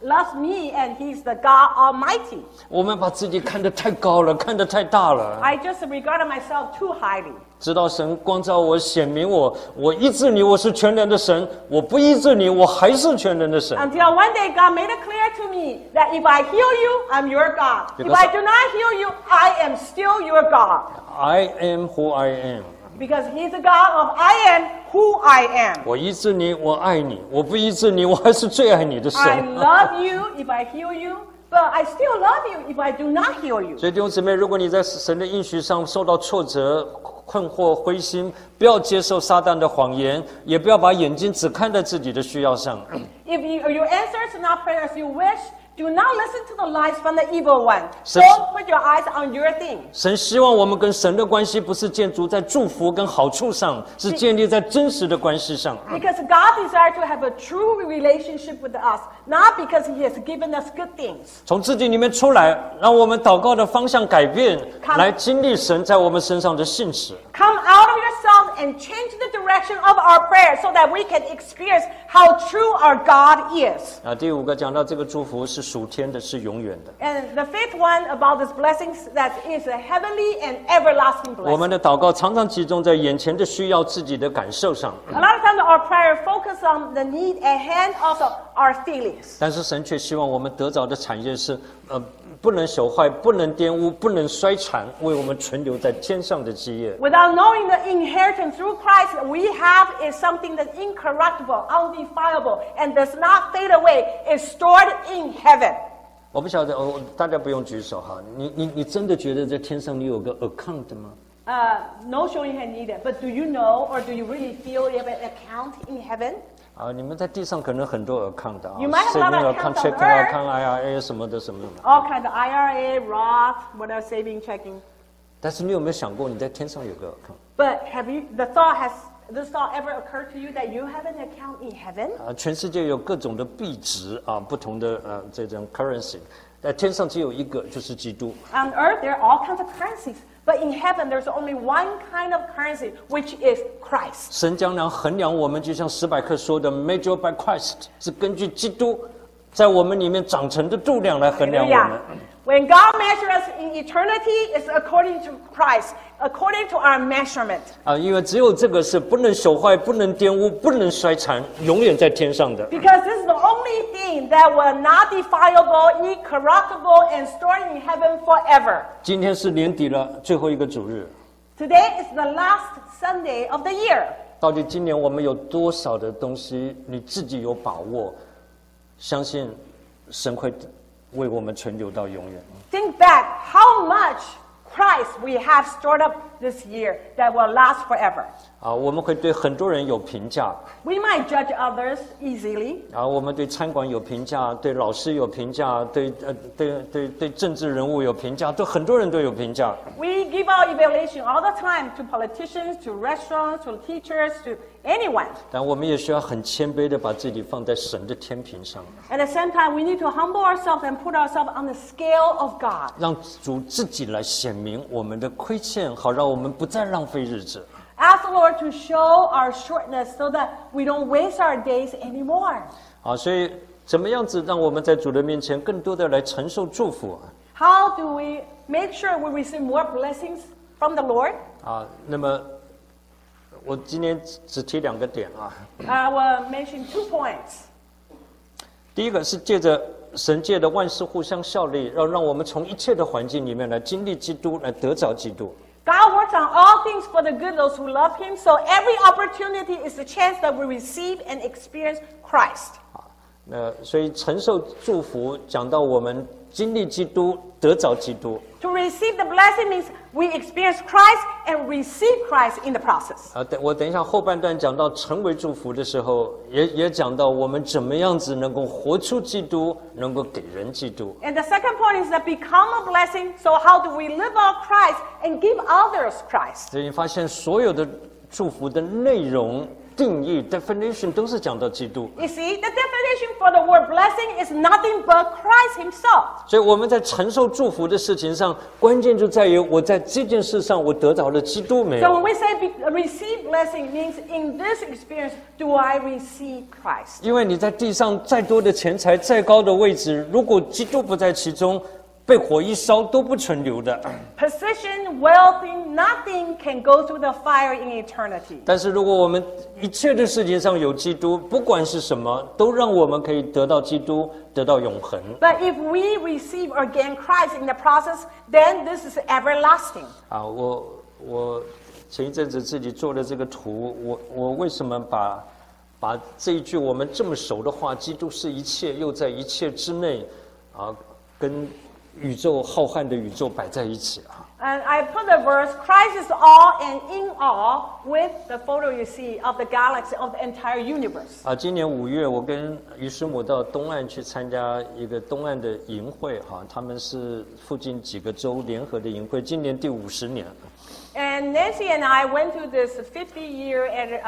loves me and He's the God Almighty. 我们把自己看得太高了，看得太大了。 I just regarded myself too highly. 直到神光照我，显明我医治你，我是全能的神；我不医治你，我还是全能的神。 Until one day God made it clear to me that if I heal you, I'm your God. If I do not heal you, I am still your God. I am who I am. Because He's the God of I am who I am. 我医治你，我爱你；我不医治你，我还是最爱你的神。 I love you if I heal you, but I still love you if I do not heal you. 所以弟兄姊妹，如果你在神的应许上受到挫折、困惑、灰心，不要接受撒旦的谎言，也不要把眼睛只看在自己的需要上。 If your answers are not prayer as you wish, do not listen to the lies from the evil one. So- Don't put your eyes on your things. 神希望我们跟神的关系不是建筑在祝福跟好处上，是建立在真实的关系上。 Because God desires to have a true relationship with us, not because He has given us good things. 从自己里面出来，让我们祷告的方向改变， Come- 来经历神在我们身上的信实。 Come out of yourself and change the direction of our prayer so that we can experience how true our God is. 第五个讲到这个祝福是属天的，是永远的。 And the fifth one about this blessings that is a heavenly and everlasting 我们 blessing. 的祷告常常集中在眼前的需要、自己的感受上， A lot of times our prayer focus on the need at hand, also our feelings. 但是神却希望我们得着的产业是，不能朽坏、不能玷污、不能衰残，为我们存留在天上的基业。 Without knowing the inheritance through Christ we have is something that's incorruptible, undefilable, and does not fade away, is stored in heaven. 我不晓得，大家不用举手哈。你真的觉得在天上你有个 account 吗？ No showing hand needed, but do you know or do you really feel you have an account in heaven? 你们在地上可能很多 account 啊 You might have a lot of saving account、 accounts on checking earth. account、IRA 什么的什么的。 All kinds of IRA, Roth, whatever, saving, checking. 但是你有没有想过，你在天上有个 account？ But have you, this thought ever occurred to you that you have an account in heaven? 全世界有各种的币值不同的这种 currency， 在天上只有一个，就是基督。 On earth, there are all kinds of currencies. But in heaven, there's only one kind of currency, which is Christ. 神将来衡量我们，就像史百克说的 ，measured by Christ， 是根据基督在我们里面长成的度量来衡量我们。 When God measures us in eternity, it's according to Christ, according to our measurement. 因为只有这个是不能朽坏、不能玷污、不能衰残，永远在天上的。 Because this is the only thing that will not defilable, incorruptible, and stored in heaven forever. 今天是年底了，最后一个主日。 Today is the last Sunday of the year. 到底今年我们有多少的东西你自己有把握？相信神会为我们存留到永远。 Think back how much Christ we have stored up this year that will last forever. 我们会对很多人有评价。 We might judge others easily. 我们对餐馆有评价，对老师有评价，对政治人物有评价，对很多人都有评价。 We give our evaluation all the time to politicians, to restaurants, to teachers, to anyone. 但我们也需要很谦卑的把自己放在神的天平上， At the same time, we need to humble ourselves and put ourselves on the scale of God. 让主自己来显明我们的亏欠，好让我们不再浪费日子。 Ask the Lord to show our shortness so that we don't waste our days anymore. 所以怎么样子让我们在主的面前更多的来承受祝福 How do we make sure we receive more blessings from the Lord? 那么我今天只提2个点 I will mention 2 points. 第一个是借着神界的万事互相效力，让我们从一切的环境里面来经历基督，来得着基督。 God works on all things for the good of those who love Him, so every opportunity is a chance that we receive and experience Christ. 所以承受祝福，讲到我们经历基督，得着基督。 To receive the blessing means we experience Christ and receive Christ in the process. 我等一下后半段讲到成为祝福的时候，也讲到我们怎么样子能够活出基督，能够给人基督。 And the second point is that become a blessing, so how do we live out Christ and give others Christ? 所以你发现所有的祝福的内容定义 definition 都是讲到基督。 You see, the definition for the word blessing is nothing but Christ himself. 所以我们在承受祝福的事情上，关键就在于我在这件事上我得着了基督没 So 有？ when we say receive blessing, it means in this experience, do I receive Christ? 因为你在地上再多的钱财、再高的位置，如果基督不在其中，被火一烧都不存留的。 Position, wealth, nothing can go through the fire in eternity. 但是如果我们一切的事情上有基督，不管是什么，都让我们可以得到基督，得到永恒。 But if we receive or gain Christ in the process, then this is everlasting. 啊，我前一阵子自己做的这个图，我为什么把这一句我们这么熟的话，基督是一切，又在一切之内，啊，跟宇宙浩瀚的宇宙摆在一起啊。 And I put the verse, Christ is all and in all, with the photo you see of the galaxy, of the entire universe. 啊，今年5月，我跟于师母到东岸去参加一个东岸的营会，哈，他们是附近几个州联合的营会，今年第50年。 And Nancy and I went to this 50-year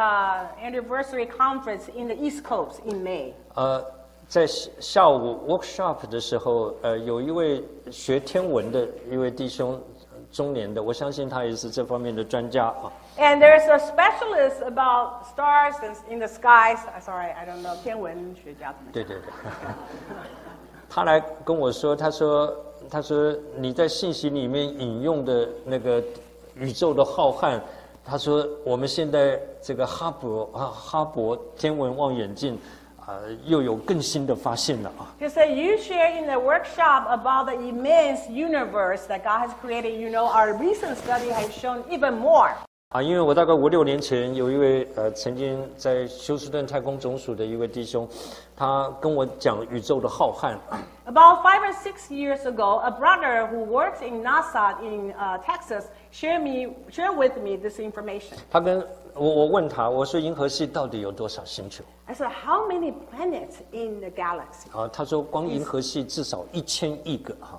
anniversary conference in the East Coast in May. 在下午 workshop 的时候，有一位学天文的一位弟兄，中年的，我相信他也是这方面的专家啊。 And there's a specialist about stars in the skies. Sorry, I don't know 天文学家怎么讲。 对对对，他来跟我说，他说你在信息里面引用的那个宇宙的浩瀚，他说我们现在这个哈勃天文望远镜。又有更新的发现了啊！ He said, you share in the workshop about the immense universe that God has created. You know, our recent study has shown even more. 啊，因为我大概5、6年前有一位曾经在休斯顿太空总署的一位弟兄，他跟我讲宇宙的浩瀚。 About 5 or 6 years ago, a brother who works in NASA in Texas shared with me this information. 他跟我问他，我说银河系到底有多少星球？ I said, how many planets in the galaxy? 啊，他说光银河系至少1000亿个哈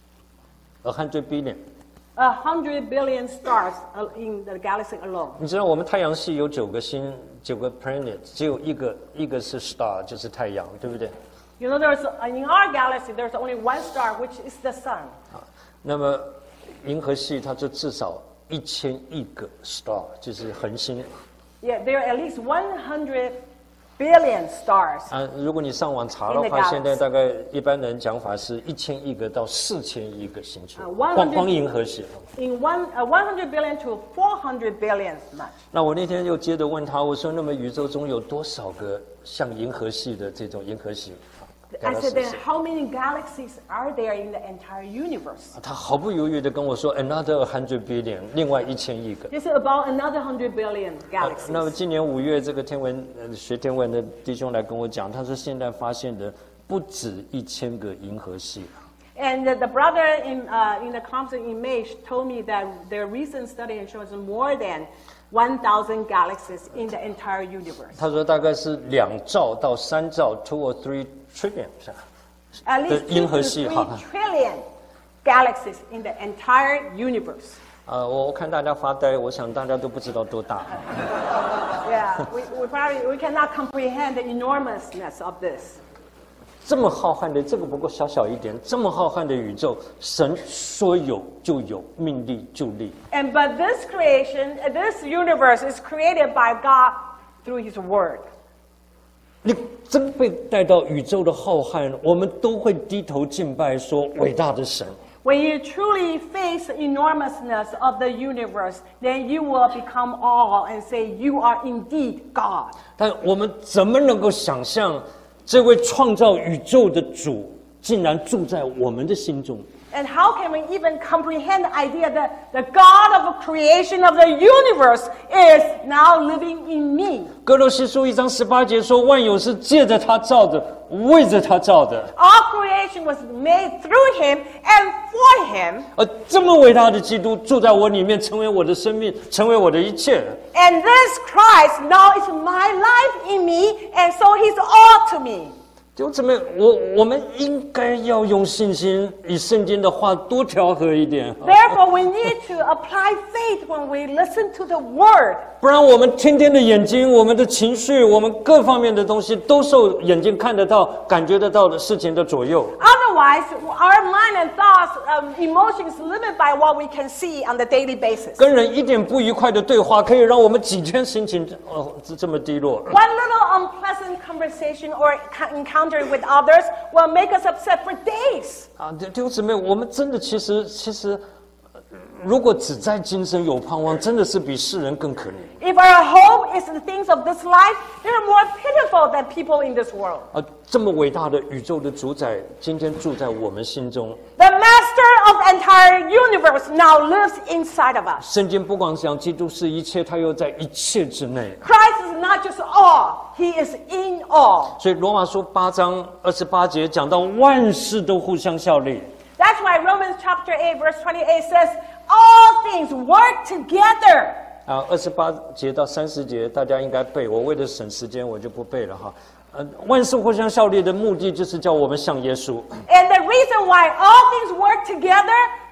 ，100 billion。 100 billion stars in the galaxy alone. 你知道我们太阳系有9个星，9个 planet， 只有一个是 star， 就是太阳，对不对？ You know, in our galaxy, there's only one star, which is the sun. 啊，那么银河系它就至少1000亿个 star， 就是恒星。 Yeah, there are at least 100 billion stars. 啊，如果你上网查的话，现在大概一般人讲法是1000亿个到4000亿个星球，光银河系。 In 100 billion to 400 billion much. 那我那天又接着问他，我说：那么宇宙中有多少个像银河系的这种银河系？ I said, then how many galaxies are there in the entire universe? 他毫不犹豫地跟我说 ，another 100 billion， 另外1000亿个。 This is about another 100 billion galaxies. 那么今年5月，这个学天文的弟兄来跟我讲，他说现在发现的不止1000个银河系。 And the brother in the conference in May told me that their recent study shows more than 1,000 galaxies in the entire universe. 他说大概是2兆到3兆 2 or 3 trillion 是吧？ At least 2 to 3 trillion galaxies in the entire universe. 我看大家发呆，我想大家都不知道多大。 Yeah, we cannot comprehend the enormousness of this. 这么浩瀚的，这个不过小小一点，这么浩瀚的宇宙，神说有就有，命立就立。 But this creation, this universe is created by God through His Word. 你真被带到宇宙的浩瀚，我们都会低头敬拜，说伟大的神。 When you truly face the enormousness of the universe, then you will become awe and say, "You are indeed God." 但我们怎么能够想象？ 这位创造宇宙的主竟然住在我们的心中。 And how can we even comprehend the idea that the God of the creation of the universe is now living in me? 哥罗西书1章18节说：“万有是借着他造的，为着他造的。” All creation was made through Him and for Him. 而这么伟大的基督住在我里面，成为我的生命，成为我的一切。 And this Christ now is my life in me, and so He's all to me. 弟兄姊妹，我们应该要用信心，以圣经的话多调和一点。 Therefore, we need to apply faith when we listen to the word. 不然我们天天的眼睛、我们的情绪、我们各方面的东西，都受眼睛看得到、感觉得到的事情的左右。 Otherwise, our mind and thoughts, emotions limited by what we can see on the daily basis. 跟人一点不愉快的对话，可以让我们几天心情这么低落。 One little unpleasant conversation or encounter with others will make us upset for days. 啊，弟兄姊妹，我们真的其实，如果只在今生有盼望，真的是比世人更可怜。 If our hope is the things of this life, they're more pitiful than people in this world. 这么伟大的宇宙的主宰，今天住在我们心中。 The master of the entire universe now lives inside of us. 圣经不光讲基督是一切，他又在一切之内。 Christ is not just all, he is in all. 所以罗马书8章28节讲到万事都互相效力。 That's why Romans chapter 8 verse 28 says, all things work together. 28节到30节大家应该背，我为了省时间我就不背了哈。万事互相效力的目的就是叫我们像耶稣。 And the reason why all things work together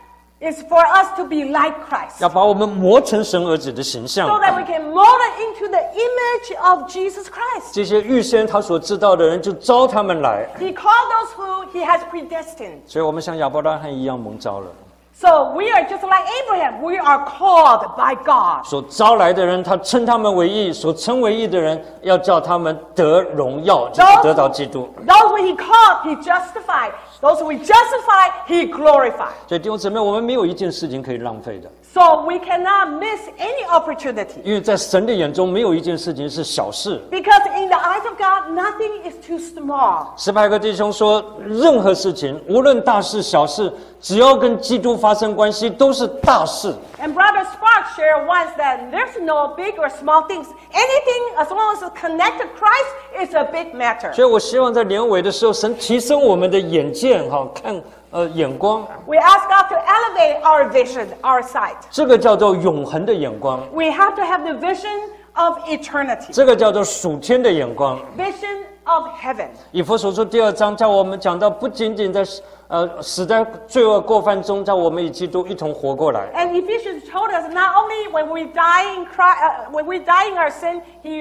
is for us to be like Christ. 要把我们磨成神儿子的形象。 So that we can mold it into the image of Jesus Christ. 这些预先他所知道的人，就招他们来。 He called those who he has predestined. 所以我们像亚伯拉罕一样蒙召了。 So we are just like Abraham. We are called by God. 所招来的人，他称他们为义；所称为义的人，要叫他们得荣耀，就是得到基督。 Those who he called, he justified. Those who he justified, he glorified. 所以弟兄姊妹，我们没有一件事情可以浪费的。 So we cannot miss any opportunity. 因为在神的眼中，没有一件事情是小事。 Because in the eyes of God, nothing is too small. 石派克弟兄说，任何事情，无论大事小事，只要跟基督发生关系，都是大事。 And Brother Sparks shared once that there's no big or small things. Anything as long as it's connected to Christ is a big matter. 所以我希望在年尾的时候，神提升我们的眼见，看眼光。 We ask God to elevate our vision, our sight. 这个叫做永恒的眼光， We have to have the vision of eternity. 这个叫做属天的眼光。 Vision of heaven. 以弗所书2章叫我们讲到，不仅仅在死在罪恶过犯中，叫我们与基督一同活过来。 And Ephesians told us not only when we die in Christ, when we die in our sin, He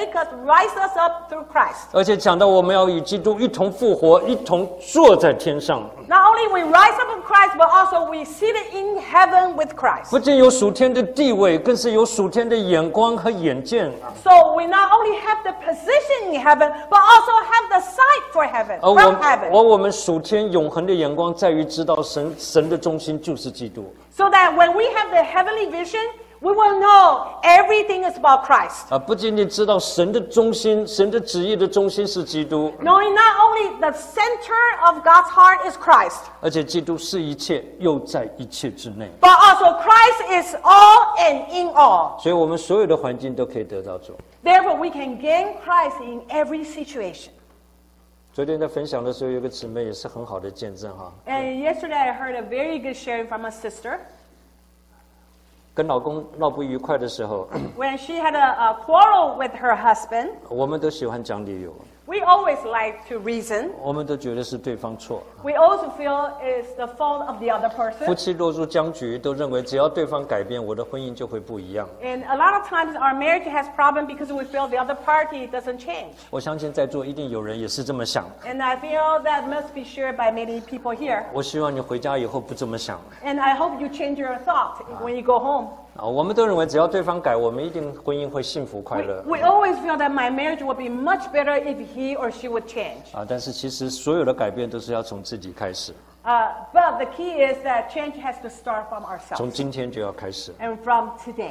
rise us up through Christ. 而且讲到我们要与基督一同复活，一同坐在天上。 Not only we rise up in Christ, but also we seated in heaven with Christ. 不仅有属天的地位，更是有属天的眼光和眼见。 So we not only have the position in heaven, but also have the sight for heaven, 而 from heaven. 我们属天永恒的眼光在于知道神的中心就是基督。 So that when we have the heavenly vision, we will know everything is about Christ. 不仅仅知道神的中心，神的旨意的中心是基督， Knowing not only the center of God's heart is Christ, 而且基督是一切，又在一切之内。 but also Christ is all and in all. 所以我们所有的环境都可以得到主。 Therefore, we can gain Christ in every situation. 昨天在分享的时候，有个姊妹也是很好的见证哈。 And yesterday I heard a very good sharing from a sister. 跟老公闹不愉快的时候， When she had a quarrel with her husband, 我们都喜欢讲理由， we always like to reason. 我们都觉得是对方错。 We also feel it's the fault of the other 夫 person. 妻落入僵局，都认为只要对方改变，我的婚姻就会不一样。 And a lot of times our marriage has problems because we feel the other party doesn't change. 我相信在座一定有人也是这么想。 And I feel that must be shared by many people here. 我希望你回家以后不这么想。 And I hope you change your thought when you go home. 我们都认为只要对方改，我们一定婚姻会幸福快乐。 We always feel that my marriage would be much better if he or she would change. 但是其实所有的改变都是要从自己开始， But the key is that change has to start from 从 ourselves 今天就要开始。 and from today.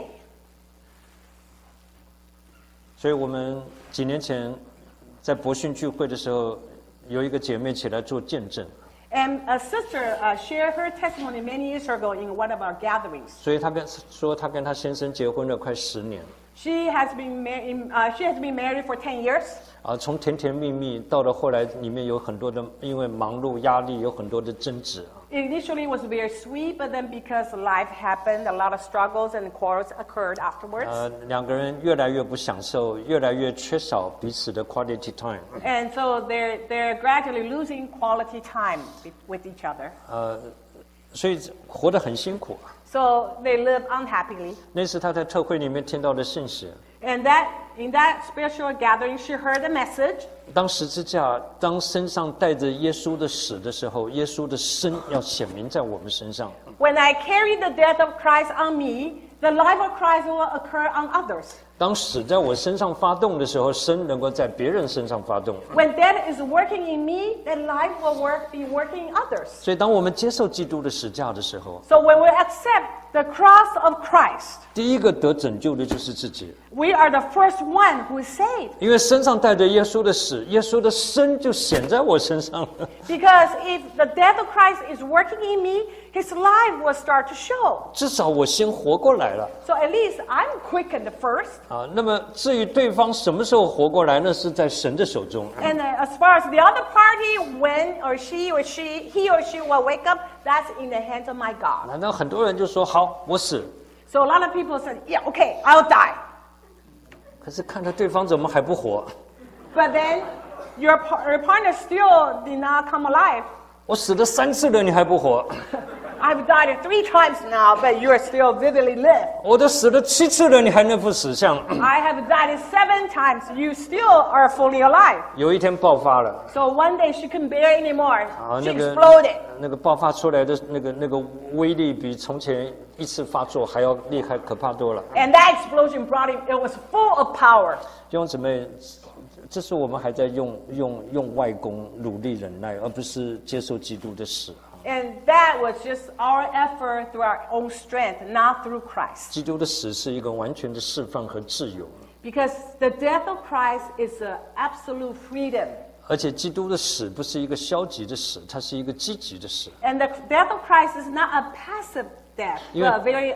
所以我们几年前在博训聚会的时候，有一个姐妹起来做见证。 And a sister shared her testimony many years ago in one of our gatherings. 所以她跟她先生结婚了快10年。 She has been married for 10 years. 从甜甜蜜蜜到了后来，里面有很多的因为忙碌压力，有很多的争执。 Initially, it was very sweet, but then because life happened, a lot of struggles and quarrels occurred afterwards. 两个人越来越不享受，越来越缺少彼此的 quality time。 And so they're gradually losing quality time with each other. 所以活得很辛苦。 So they live unhappily. 那是他在特会里面听到的信息。 And in that spiritual gathering, she heard a message. 当十字架，当身上带着耶稣的死的时候，耶稣的生要显明在我们身上。 When I carry the death of Christ on me, the life of Christ will occur on others. 当死在我身上发动的时候，生能够在别人身上发动。 When death is working in me, then life will be working in others. 所以，当我们接受基督的十架的时候， So when we accept the cross of Christ, 第一个得拯救的就是自己， we are the first one who is saved. 因为身上带着耶稣的死，耶稣的生就显在我身上了。 Because if the death of Christ is working in me, his life will start to show. 至少我先活过来了。 So at least I'm quickened first. 那么至于对方什么时候活过来，那是在神的手中。 And as far as the other party, when or he or she will wake up, that's in the hands of my God. 那很多人就说：“好，我死。” So a lot of people said, yeah, okay, I'll die. 可是看到对方怎么还不活？ But then your partner still did not come alive. 我死了3次了，你还不活？ I've died 3 times now, but you're still vividly live. 我都死了7次了，你还那副死相？ I have died 7 times. You still are fully alive. 有一天爆发了， So one day she couldn't bear anymore. 那 She 个 exploded. 那个爆发出来的那个威力比从前一次发作还要厉害可怕多了。 And that explosion brought it was full of power. 弟兄姊妹，这是我们还在用外功努力忍耐，而不是接受基督的死。 And that was just our effort through our own strength, not through Christ. 基督的死是一个完全的释放和自由， Because the death of Christ is an absolute freedom. 而且基督的死不是一个消极的死，它是一个积极的死。 And the death of Christ is not a passive death, but a very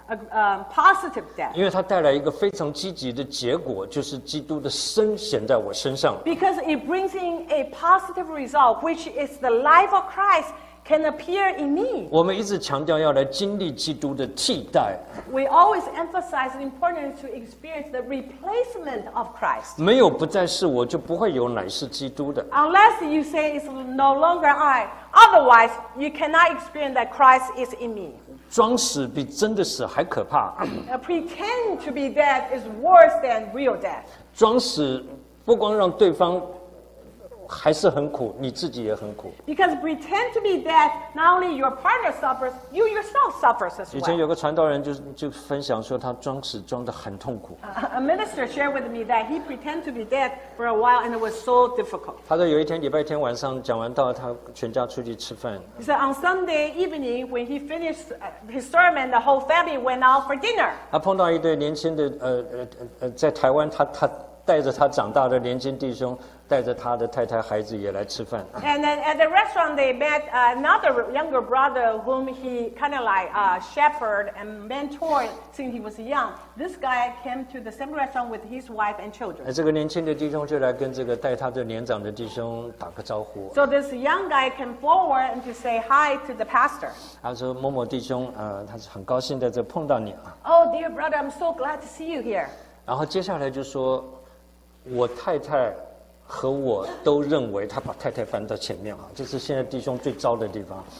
positive death. 因为它带来一个非常积极的结果，就是基督的生显在我身上。 Because it brings in a positive result, which is the life of Christ can appear in me. 我们一直强调要来经历基督的替代， We always emphasize the importance to experience the replacement of Christ. 没有不再是我，就不会有乃是基督的。 Unless you say it's no longer I, otherwise you cannot experience that Christ is in me. 装死比真的死还可怕。 Pretend to be dead is worse than real death. 装死不光让对方还是很苦，你自己也很苦。 Because pretend to be dead, not only your partner suffers, you yourself suffers as 以前 well. 有个传道人就分享说，他装死装得很痛苦。 A minister shared with me that he pretended to be dead for a while and it was so difficult. 他说有一天礼拜天晚上讲完道，他全家出去吃饭， He said on Sunday evening when he finished his sermon, the whole family went out for dinner. 他碰到一对年轻的在台湾他带着他长大的年轻弟兄，带着他的太太孩子也来吃饭。 And then at the restaurant, they met another younger brother whom he kind of like shepherded and mentored since he was young. This guy came to the same restaurant with his wife and children. 这个年轻的弟兄就来跟这个带他的年长的弟兄打个招呼。 So this young guy came forward and to say hi to the pastor. 他说：“某某弟兄，他是很高兴在这碰到你啊。” Oh, dear brother, I'm so glad to see you here. 然后接下来就说，我太太和我都认为他把太太搬到前面啊，这是现在弟兄最糟的地方。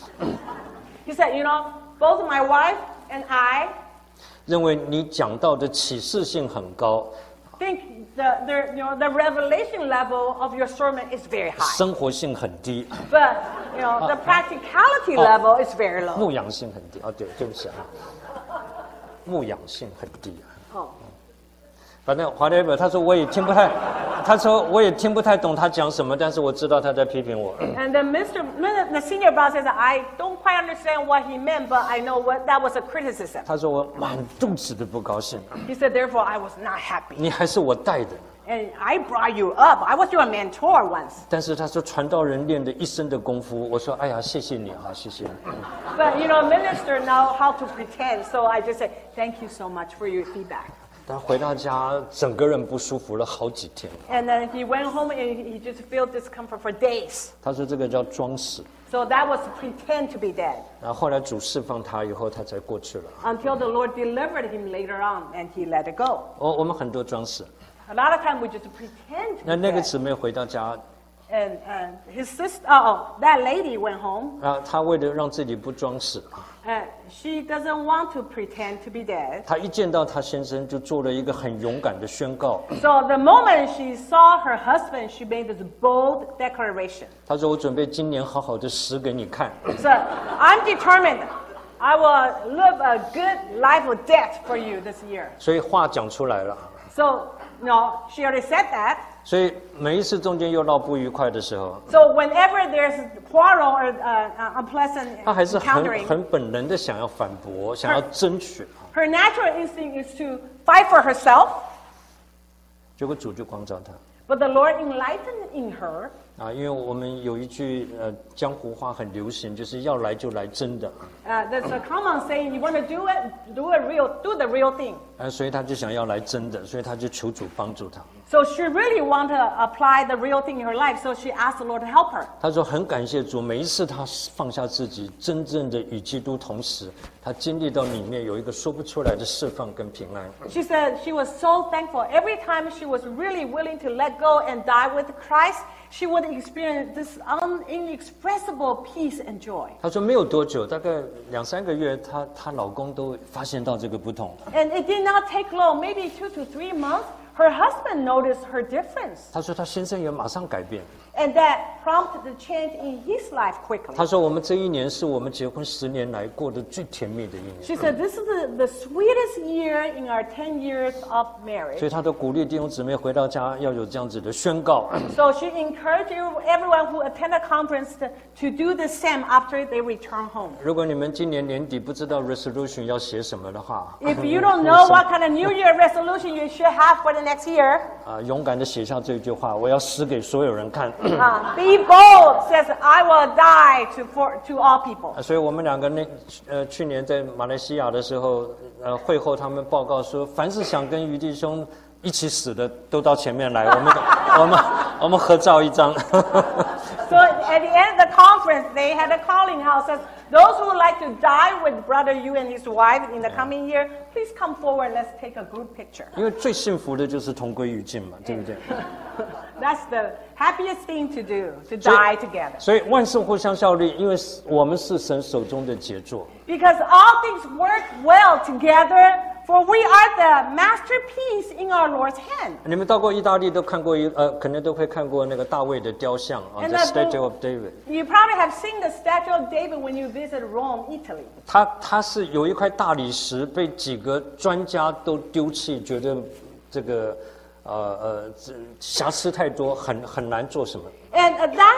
He said, you know, both my wife and I 认为你讲到的启示性很高， think the revelation level of your sermon is very high. 生活性很低， But, the practicality level is very low. 牧养性很低。哦，对不起啊，牧养性很低啊。 Oh. 反正 whatever， 他说我也听不太懂他讲什么，但是我知道他在批评我。 And then the senior brother says, I don't quite understand what he meant, but I know that was a criticism. 他说我满肚子的不高兴， He said, therefore, I was not happy. 你还是我带的。 And I brought you up. I was your mentor once. 但是他说传道人练的一生的功夫，我说哎呀，谢谢你啊，谢谢你。 But, minister know how to pretend. So I just say, thank you so much for your feedback. 他回到家，整个人不舒服了好几天。 And then he went home and he just felt discomfort for days. 他说这个叫装死。 So that was to pretend to be dead. 然后后来主释放他以后，他才过去了。 Until the Lord delivered him later on, and he let it go. 我们很多装死。 A lot of time we just pretend to be 那个 dead. 姊妹回到家， And his sister, that lady went home. 她为了让自己不装死， She doesn't want to pretend to be dead. 她一见到她先生就做了一个很勇敢的宣告。 So the moment she saw her husband, she made this bold declaration. 她说：“我准备今年好好的死给你看。 So I'm determined. I will live a good life or death for you this year. ” 所以话讲出来了。 So, she already said that. 所以每一次中间又闹不愉快的时候， So whenever there's quarrel or unpleasant 她还是 encountering, 很本能的想要反驳，想要争取。 her natural instinct is to fight for herself. 结果主就光照她。 But the Lord enlightened in her. 因为我们有一句江湖话很流行，就是要来就来真的。 There's a common saying: you want to do it, do the real thing. 所以他就想要来真的，所以他就求主帮助他。 So she really want to apply the real thing in her life. So she asked the Lord to help her. 他说很感谢主，每一次他放下自己，真正的与基督同时，他经历到里面有一个说不出来的释放跟平安。 She said she was so thankful. Every time she was really willing to let go and die with Christ, she would experience this inexpressible peace and joy. 他说没有多久，大概2-3个月，她老公都发现到这个不同。 And it did not take long, maybe 2 to 3 months. Her husband noticed her difference. 他说他先生也马上改变。 And that prompted the change in his life quickly. 他说我们这一年是我们结婚10年来过得最甜蜜的一年。 She said, this is the sweetest year in our 10 years of 所 marriage. 以他都鼓励弟兄姊妹回到家要有这样子的宣告。 So she encouraged everyone who attended conference to do the same after they return home. 如果你们今年年底不知道 resolution 要写什么的话， If you don't know what kind of New Year resolution you should have for the next year, 勇敢的写下这句话，我要死给所有人看。 be bold, says, I will die to all people. 所以我们两个去年在马来西亚的时候，会后他们报告说，凡是想跟余弟兄一起死的，都到前面来，我们合照一张。 So at the end of the conference, they had a calling out says, those who would like to die with Brother Yu and his wife in the coming year, please come forward. Let's take a group picture. 因为最幸福的就是同归于尽嘛，对不对？ That's the happiest thing to do, to die together. 所以万事互相效力，因为我们是神手中的杰作。 Because all things work well together, for we are the masterpiece in our Lord's hand. 你们到过意大利都看过可能都会看过那个大卫的雕像啊 And ，The Statue of David。 You probably have seen the statue of David when you visit Rome, Italy. 它是有一块大理石被几个专家都丢弃，觉得这个瑕疵太多，很难做什么。 And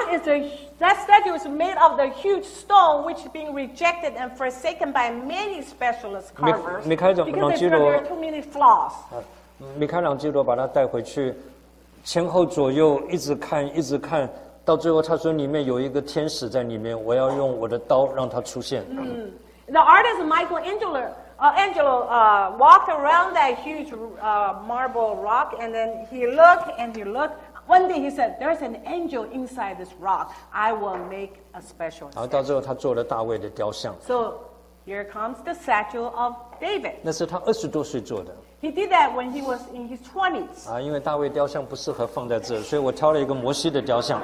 that statue is made of the huge stone which is being rejected and forsaken by many specialist carvers because there are too many flaws. 米开朗基罗把它带回去，前后左右一直看，到最后他说里面有一个天使在里面，我要用我的刀让它出现。 The artist Michelangelo walked around that huge marble rock, and then he looked and he looked. One day he said, "There's an angel inside this rock. I will make a special." 然后到最后他做了大卫的雕像， So here comes the statue of David. 那是他20多岁做的 He did that when he was in his 20s. 因为大卫雕像不适合放在这，所以我挑了一个摩西的雕像。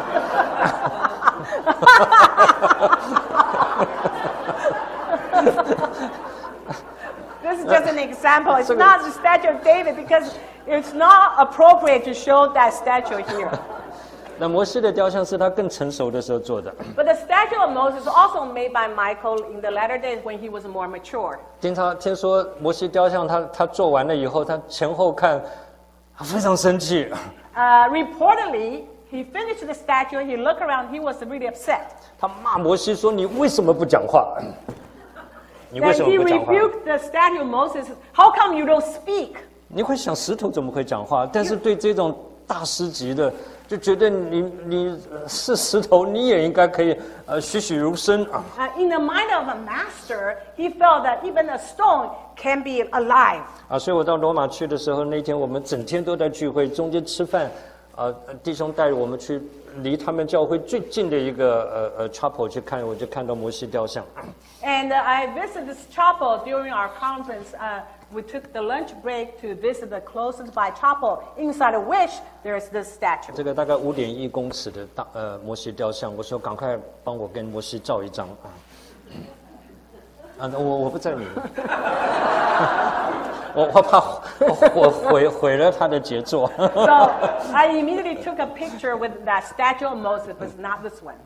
This is just an example. It's not the statue of David because it's not appropriate to show that statue here. 那摩西的雕像是他更成熟的时候做的。 But the statue of Moses also made by Michael in the latter days when he was more mature. 听说摩西雕像他做完了以后，他前后看，他非常生气。 Reportedly, he finished the statue. He looked around. He was really upset. 他骂摩西说：“你为什么不讲话？你为 Then 什么 he 不讲话？ rebuked the statue of Moses. How come you don't speak? 你会想石头怎么会讲话？但是对这种大师级的，就觉得你是石头，你也应该可以栩栩如生啊。” In the mind of a master, he felt that even a stone can be alive. 所以我到罗马去的时候，那天我们整天都在聚会，中间吃饭， 弟兄带我们去离他们教会最近的一个chapel 去看，我就看到摩西雕像。 And I visited this chapel during our conference. We took the lunch break to visit the closest by chapel, inside of which there is this statue. 这个大概5.1公尺的摩西雕像，我说赶快帮我跟摩西照一张我不在里面，我怕我毁了他的杰作。 So I immediately took a picture with that statue of Moses, but not this one.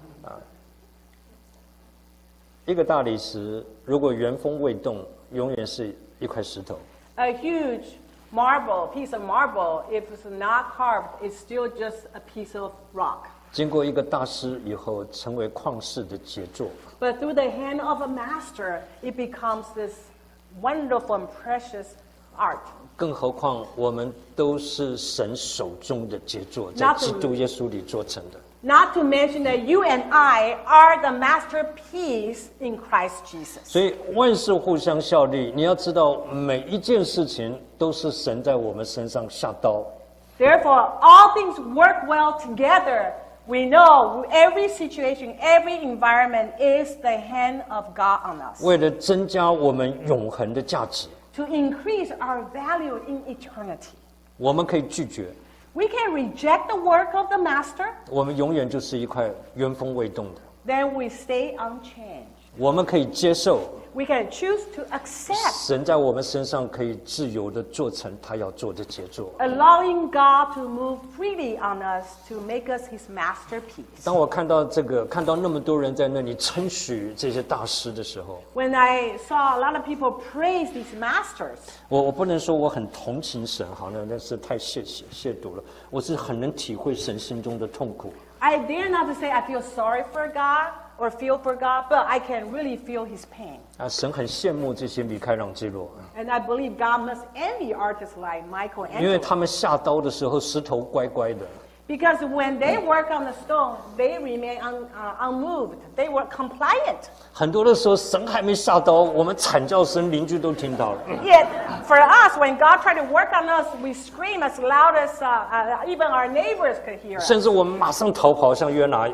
一个大理石如果原封未动，永远是一块石头。 A huge piece of marble, if it's not carved, it's still just a piece of rock. 经过一个大师以后，成为旷世的杰作。 But through the hand of a master, it becomes this wonderful and precious art. 更何况我们都是神手中的杰作，在基督耶稣里做成的。 Not to mention that you and I are the masterpiece in Christ Jesus. 所以万事互相效力，你要知道每一件事情都是神在我们身上下刀。 Therefore, all things work well together. We know every situation, every environment is the hand of God on us. 为了增加我们永恒的价值 To increase our value in eternity. 我们可以拒绝， We can reject the work of the master, 我们永远就是一块原封未动的。 then we stay unchanged. 我们可以接受 We can choose to accept, 神在我们身上可以自由的做成他要做的杰作。 allowing God to move freely on us to make us his masterpiece. 当我看到看到那么多人在那里称许这些大师的时候， When I saw a lot of people praise these masters, 我不能说我很同情神，好，那是太亵渎了。我是很能体会神心中的痛苦。 I dare not to say I feel sorry for God or feel for God, but I can really feel his pain. 神很羡慕这些米开朗基罗， And I believe God must envy artists like 因为 Michelangelo. 他们下刀的时候石头乖乖的。 Because when they work on the stone, they remain unmoved. They were compliant. 很多的时候神还没下刀，我们惨叫声邻居都听到了。 Yet, for us, when God tried to work on us, we scream as loud as even our neighbors could hear us. 甚至我们马上逃跑，像约拿，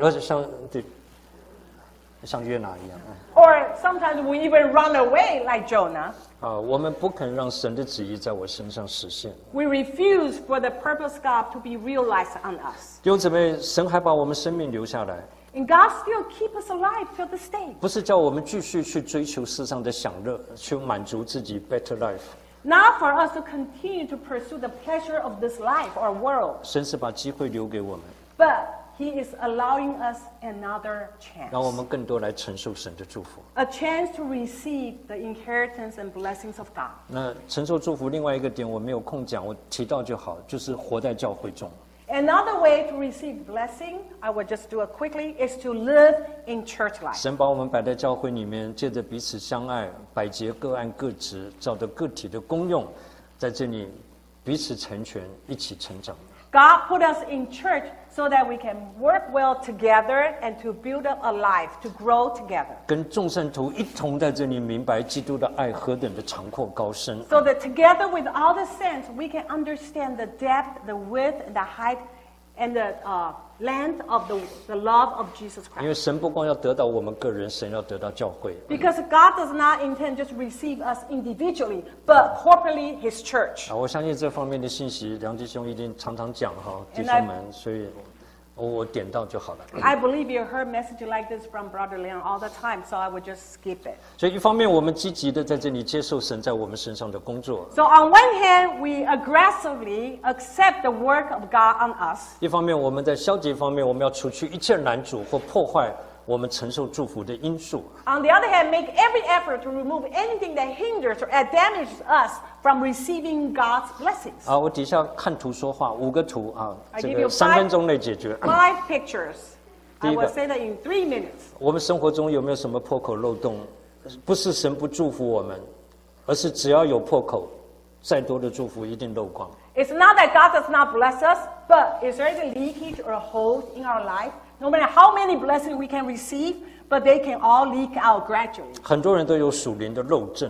像约拿一样。 Or sometimes we even run away like Jonah. 我们不肯让神的旨意在我身上实现。 We refuse for the purpose of God to be realized on us. 弟兄姊妹，神还把我们生命留下来， And God still keep us alive till this day. 不是叫我们继续去追求世上的享乐，去满足自己 better life。 Not for us to continue to pursue the pleasure of this life or world. 神是把机会留给我们， But He is allowing us another chance. 让我们更多来承受神的祝福。 A chance to receive the inheritance and blessings of God. 那承受祝福另外一个点我没有空讲，我提到就好，就是活在教会中。 Another way to receive blessing, I will just do it quickly, is to live in church life. 神把我们摆在教会里面，借着彼此相爱，百节各按各职，照着个体的功用，在这里彼此成全，一起成长。 God put us in church so that we can work well together and to build up a life, to grow together. 跟众圣徒一同在这里明白基督的爱何等的长阔高深。 So that together with all the saints, we can understand the depth, the width, and the height, and the length of the love of Jesus 因为 Christ. 神不光要得到我们个人，神要得到教会。 Because God does not intend just to receive us individually, but corporately His church. 我相信这方面的信息，梁弟兄一定常常讲哈，弟 And 兄们，所以我点到就好了。 I believe you heard messages like this from Brother Leon all the time, so I would just skip it. 所以一方面我们积极的在这里接受神在我们身上的工作， So on one hand, we aggressively accept the work of God on us. 一方面我们在消极方面，我们要除去一切拦阻或破坏我们承受祝福的因素。 On the other hand, make every effort to remove anything that hinders or damages us from receiving God's blessings. 我底下看图说话，5个图啊， I 这 give 个 you 3分钟内解决。 5 pictures. I 第一个。 will say that in 3 minutes. 我们生活中有没有什么破口漏洞？不是神不祝福我们，而是只要有破口，再多的祝福一定漏光。 It's not that God does not bless us, but is there any leakage or holes in our life? No matter how many blessings we can receive, but they can all leak out gradually. 很多人都有属灵的漏症，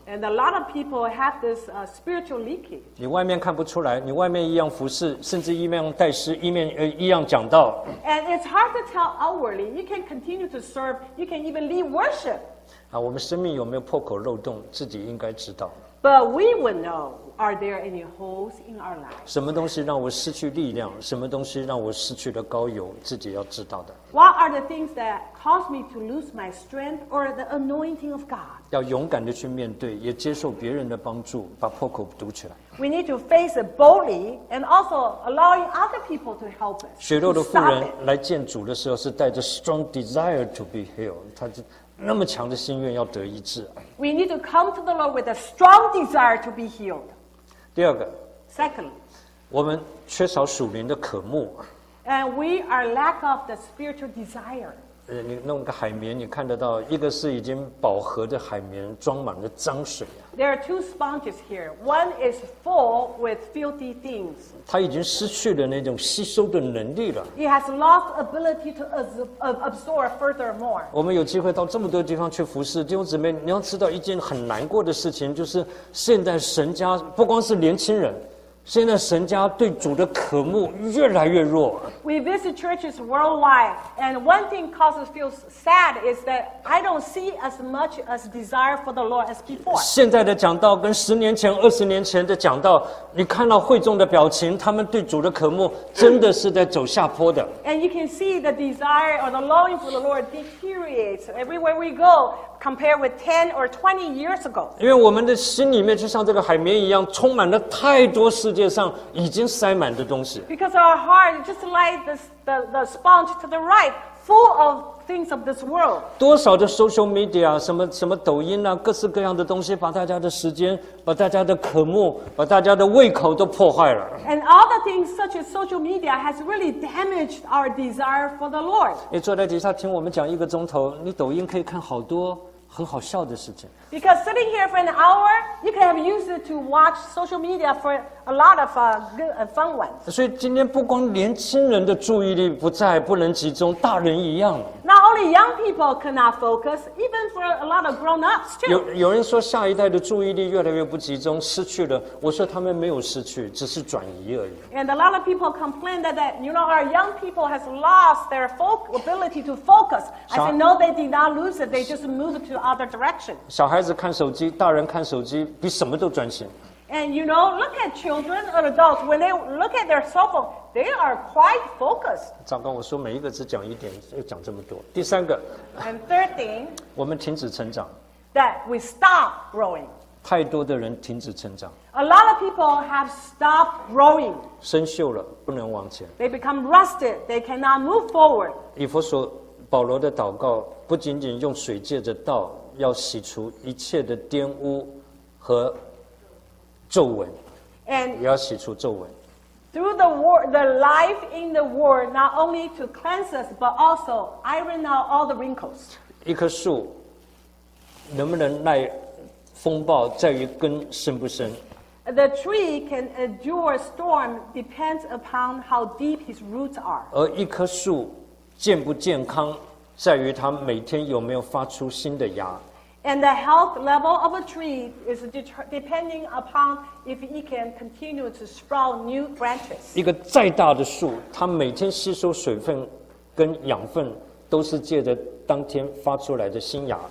And a lot of people have this spiritual leakage. 你外面看不出来，你外面一样服侍，甚至一样带诗，一样讲道。 And it's hard to tell outwardly. You can continue to serve. You can even lead worship. 我们生命有没有破口漏洞，自己应该知道。 But we would know, are there any holes in our lives? 什么东西让我失去力量？什么东西让我失去了高油？自己要知道的。 What are the things that cause me to lose my strength or the anointing of God? 要勇敢的去面对，也接受别人的帮助，把破口堵起来。 We need to face it boldly and also allowing other people to help us. 血肉的 to 妇 stop 人 it. 来见主的时候，是带着 strong desire to be healed， 他就那么强的心愿要得医治。 We need to come to the Lord with a strong desire to be healed. 第二个， Secondly, 我们缺少属灵的渴慕。 and we are lack of the spiritual desire. 你弄个海绵，你看得到，一个是已经饱和的海绵，装满了脏水啊， There are two sponges here. One is full with filthy things. 它已经失去了那种吸收的能力了。 It has lost ability to absorb furthermore. 我们有机会到这么多地方去服侍弟兄姊妹，你要知道一件很难过的事情，就是现在神家不光是年轻人，现在神家对主的渴慕越来越弱。 We visit churches worldwide, and one thing causes us feel sad is that I don't see as much as desire for the Lord as before. 现在的讲道跟10年前、20年前的讲道，你看到会众的表情，他们对主的渴慕真的是在走下坡的。 And you can see the desire or the longing for the Lord deteriorates everywhere we go compared with 10 or 20 years ago. 因为我们的心里面就像这个海绵一样，充满了太多世界上已经塞满的东西。 Because our heart is just like the sponge to the right, full of things of this world. 多少的 social media， 什么抖音啊，各式各样的东西，把大家的时间、把大家的渴慕、把大家的胃口都破坏了。 And all the things such as social media has really damaged our desire for the Lord. 你坐在底下听我们讲1个钟头，你抖音可以看好多很好笑的事情。 Because sitting here for an hour, you can have used it to watch social media for a lot of good and fun ones. 所以今天不光年轻人的注意力不能集中，大人一样。 Not only young people cannot focus, even for a lot of grown-ups too. 有人说下一代的注意力越来越不集中，失去了。我说他们没有失去，只是转移而已。 And a lot of people complain that our young people has lost their ability to focus. I said, no, they did not lose it. They just moved to other direction. 小孩子看手机，大人看手机，比什么都专心。 And look at children or adults, when they look at their cell phone, they are quite focused. 糟糕，我说每一个只讲一点，又讲这么多。第3个， And third thing, 我们停止成长， that we stop growing. 太多的人停止成长， A lot of people have stopped growing. 生锈了，不能往前。 They become rusted. They cannot move forward. 以弗所保罗的祷告，不仅仅用水借着道，要洗除一切的玷污和皱纹， And 也要洗除皱纹。 through the life in the word, not only to cleanse us, but also iron out all the wrinkles. 一棵树能不能耐风暴，在于根深不深。 The tree can endure storm depends upon how deep his roots are. 而一棵树健不健康，在于它每天有没有发出新的芽。 And the health level of a tree is depending upon if it can continue to sprout new branches. 一个再大的树，它每天吸收水分跟养分，都是借着当天发出来的新芽。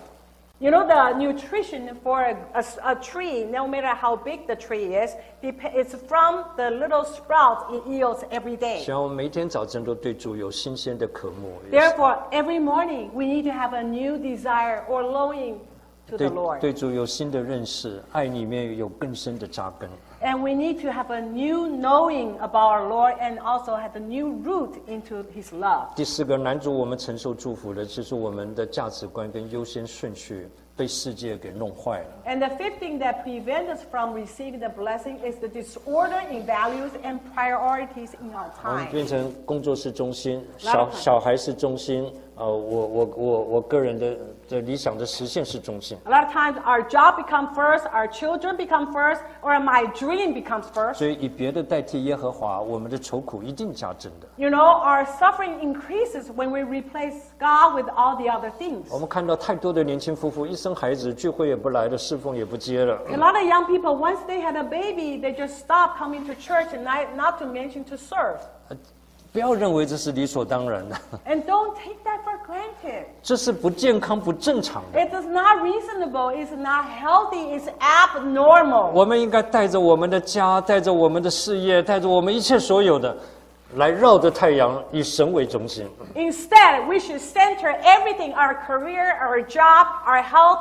The nutrition for a tree, no matter how big the tree is, it's from the little sprouts it yields every day. 希望我们每天早晨都对主有新鲜的渴慕， Therefore, every morning we need to have a new desire or longing to the Lord. 对主有新的认识，爱里面有更深的扎根。 And we need to have a new knowing about our Lord and also have a new root into His love. 第4个男主我们承受祝福的，就是我们的价值观跟优先顺序被世界给弄坏了。 And the fifth thing that prevents us from receiving the blessing is the disorder in values and priorities in our 我们 time. 变成工作是中心， Lot of time. 小孩是中心我个人的理想的实现是中心。 A lot of times our job becomes first, our children become first, or my dream becomes first. 所以以别的代替耶和华，我们的愁苦一定加增的。 You know, our suffering increases when we replace God with all the other things. 我们看到太多的年轻夫妇一生孩子，聚会也不来了，侍奉也不接了。 A lot of young people, once they had a baby, they just stop coming to church and not to mention to serve. 不要认为这是理所当然的， And don't take that for granted. 这是不健康、不正常的。 It is not reasonable, it's not healthy, it's abnormal. 我们应该带着我们的家，带着我们的事业，带着我们一切所有的，来绕着太阳，以神为中心。 Instead, we should center everything, our career, our job, our health,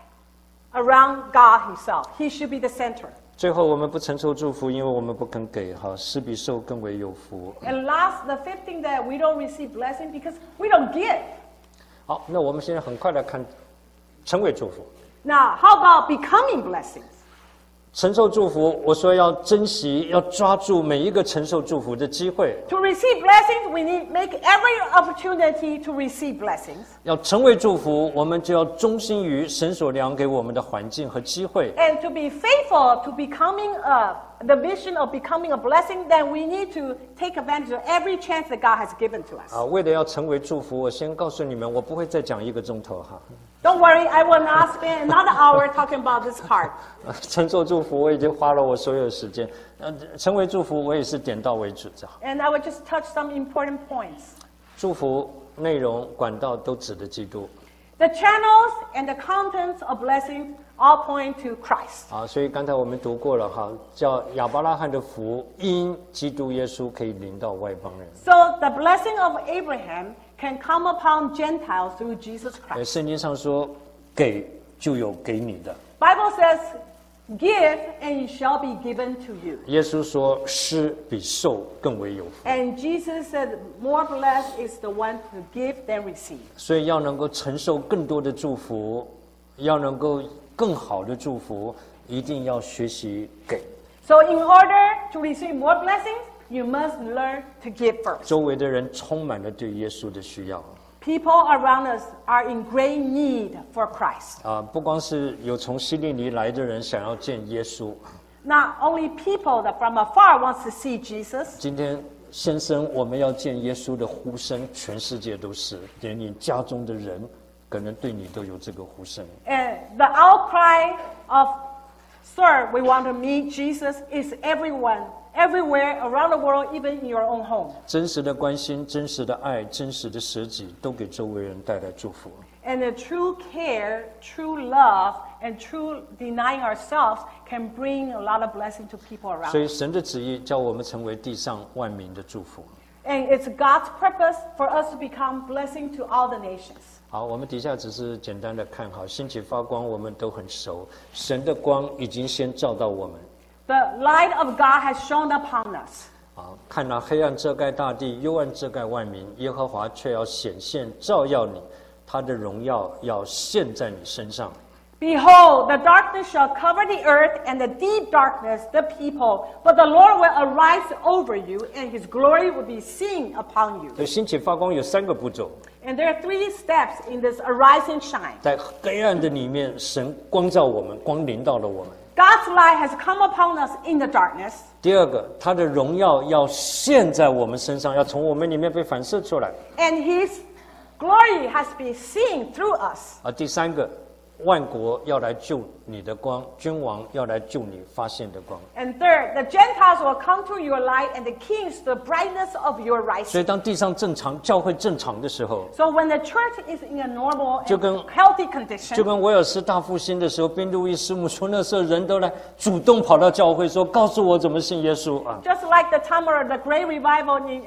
around God Himself. He should be the center. 最后，我们不承受祝福，因为我们不肯给，哈，施比受更为有福。 And last, the fifth thing that we don't receive blessing because we don't give. 好，那我们现在很快来看成为祝福。 Now, how about becoming blessings? 承受祝福，我说要珍惜，要抓住每一个承受祝福的机会。 To receive blessings, we need make every opportunity to receive blessings. 要成为祝福，我们就要忠心于神所量给我们的环境和机会。 And to be faithful to becoming the vision of becoming a blessing, then we need to take advantage of every chance that God has given to us. 为了要成为祝福，我先告诉你们，我不会再讲1个钟头哈。 Don't worry, I will not spend another hour talking about this part. 承受祝福，我已经花了我所有的时间。成为祝福，我也是点到为止这样。 And I will just touch some important points. 祝福内容、管道都指的基督。 The channels and the contents of blessings all point to Christ. 所以刚才我们读过了哈，叫亚伯拉罕的福因基督耶稣可以临到外邦人。 So the blessing of Abraham can come upon Gentiles through Jesus Christ. 圣经上说，给就有给你的。 Bible says, give and it shall be given to you. 耶稣说，施比受更为有福。 And Jesus said, more blessed is the one to give than receive. 所以要能够承受更多的祝福，要能够更好的祝福，一定要学习给。 So in order to receive more blessings, you must learn to give first. 周围的人充满了对耶稣的需要。 People around us are in great need for Christ. 不光是有从希利尼来的人想要见耶稣， Not only people that from afar wants to see Jesus. 今天先生我们要见耶稣的呼声，全世界都是，连你家中的人，可能对你都有这个呼声。 And the outcry of, Sir, we want to meet Jesus is everywhere around the world, even in your own home. 真实的关心、真实的爱、真实的舍己，都给周围人带来祝福。 And the true care, true love, and true denying ourselves can bring a lot of blessing to people around. 所以神的旨意叫我们成为地上万民的祝福。 And it's God's purpose for us to become blessing to all the nations. 好，我们底下只是简单的看好，兴起发光，我们都很熟。神的光已经先照到我们。 The light of God has shone upon us. 看那黑暗遮盖大地，幽暗遮盖万民，耶和华却要显现照耀你，他的荣耀要现在你身上。 Behold, the darkness shall cover the earth, and the deep darkness the people. But the Lord will arise over you, and His glory will be seen upon you. 所以兴起发光有3个步骤， And there are 3 steps in this arise and shine. 在黑暗的里面，神光照我们，光临到了我们。 God's light has come upon us in the darkness. 第二个，他的荣耀要现在我们身上，要从我们里面被反射出来。 And His glory has been seen through us. 第三个，万国要来救你的光，君王要来救你发现的光。 And third, the Gentiles will come to your light, and the kings the brightness of your 所以 rising. 当地上正常，教会正常的时候， So when the church is in a normal 就跟 and healthy condition, 就跟威尔斯大复兴的时候，宾路易师母说，那时候人都来主动跑到教会说，告诉我怎么信耶稣啊。 just like the time of the great revival in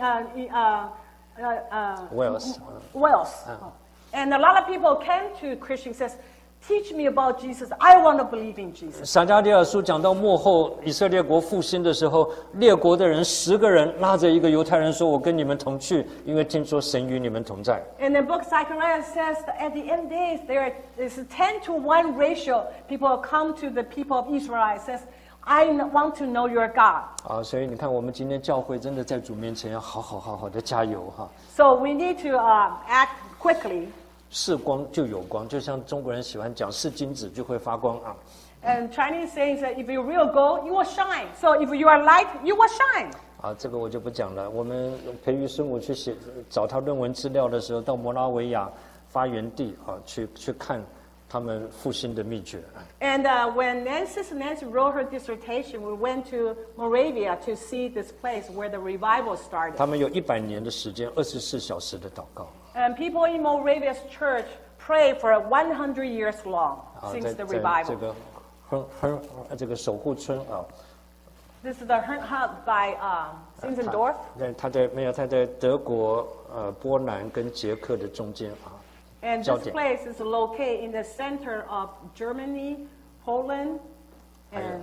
Wales Wales. And a lot of people came to Christians and says, teach me about Jesus. I want to believe in Jesus. 撒迦利亚书讲到末后以色列国复兴的时候，列国的人10个人拉着一个犹太人说：“我跟你们同去，因为听说神与你们同在。” And the book Zechariah says that at the end days there is a 10-to-1 ratio. People will come to the people of Israel. It says, I want to know your God. 所以你看，我们今天教会真的在主面前要好好的加油哈。 So we need to act quickly. 是光就有光，就像中国人喜欢讲是金子就会发光啊。 And Chinese saying that if you're real gold, you will shine. So if you are light, you will shine. 啊，这个我就不讲了。我们培育孙武去找他论文资料的时候，到摩拉维亚发源地啊，去看他们复兴的秘诀。 And when Nancy wrote her dissertation, we went to Moravia to see this place where the revival started. 他们有100年的时间，24小时的祷告。 And people in Moravia's church pray for 100 years long since the revival. 这个守护村啊。 This is the hut by Zinzendorf. 他在德国、波兰跟捷克的中间啊。 And this place is located in the center of Germany, Poland, and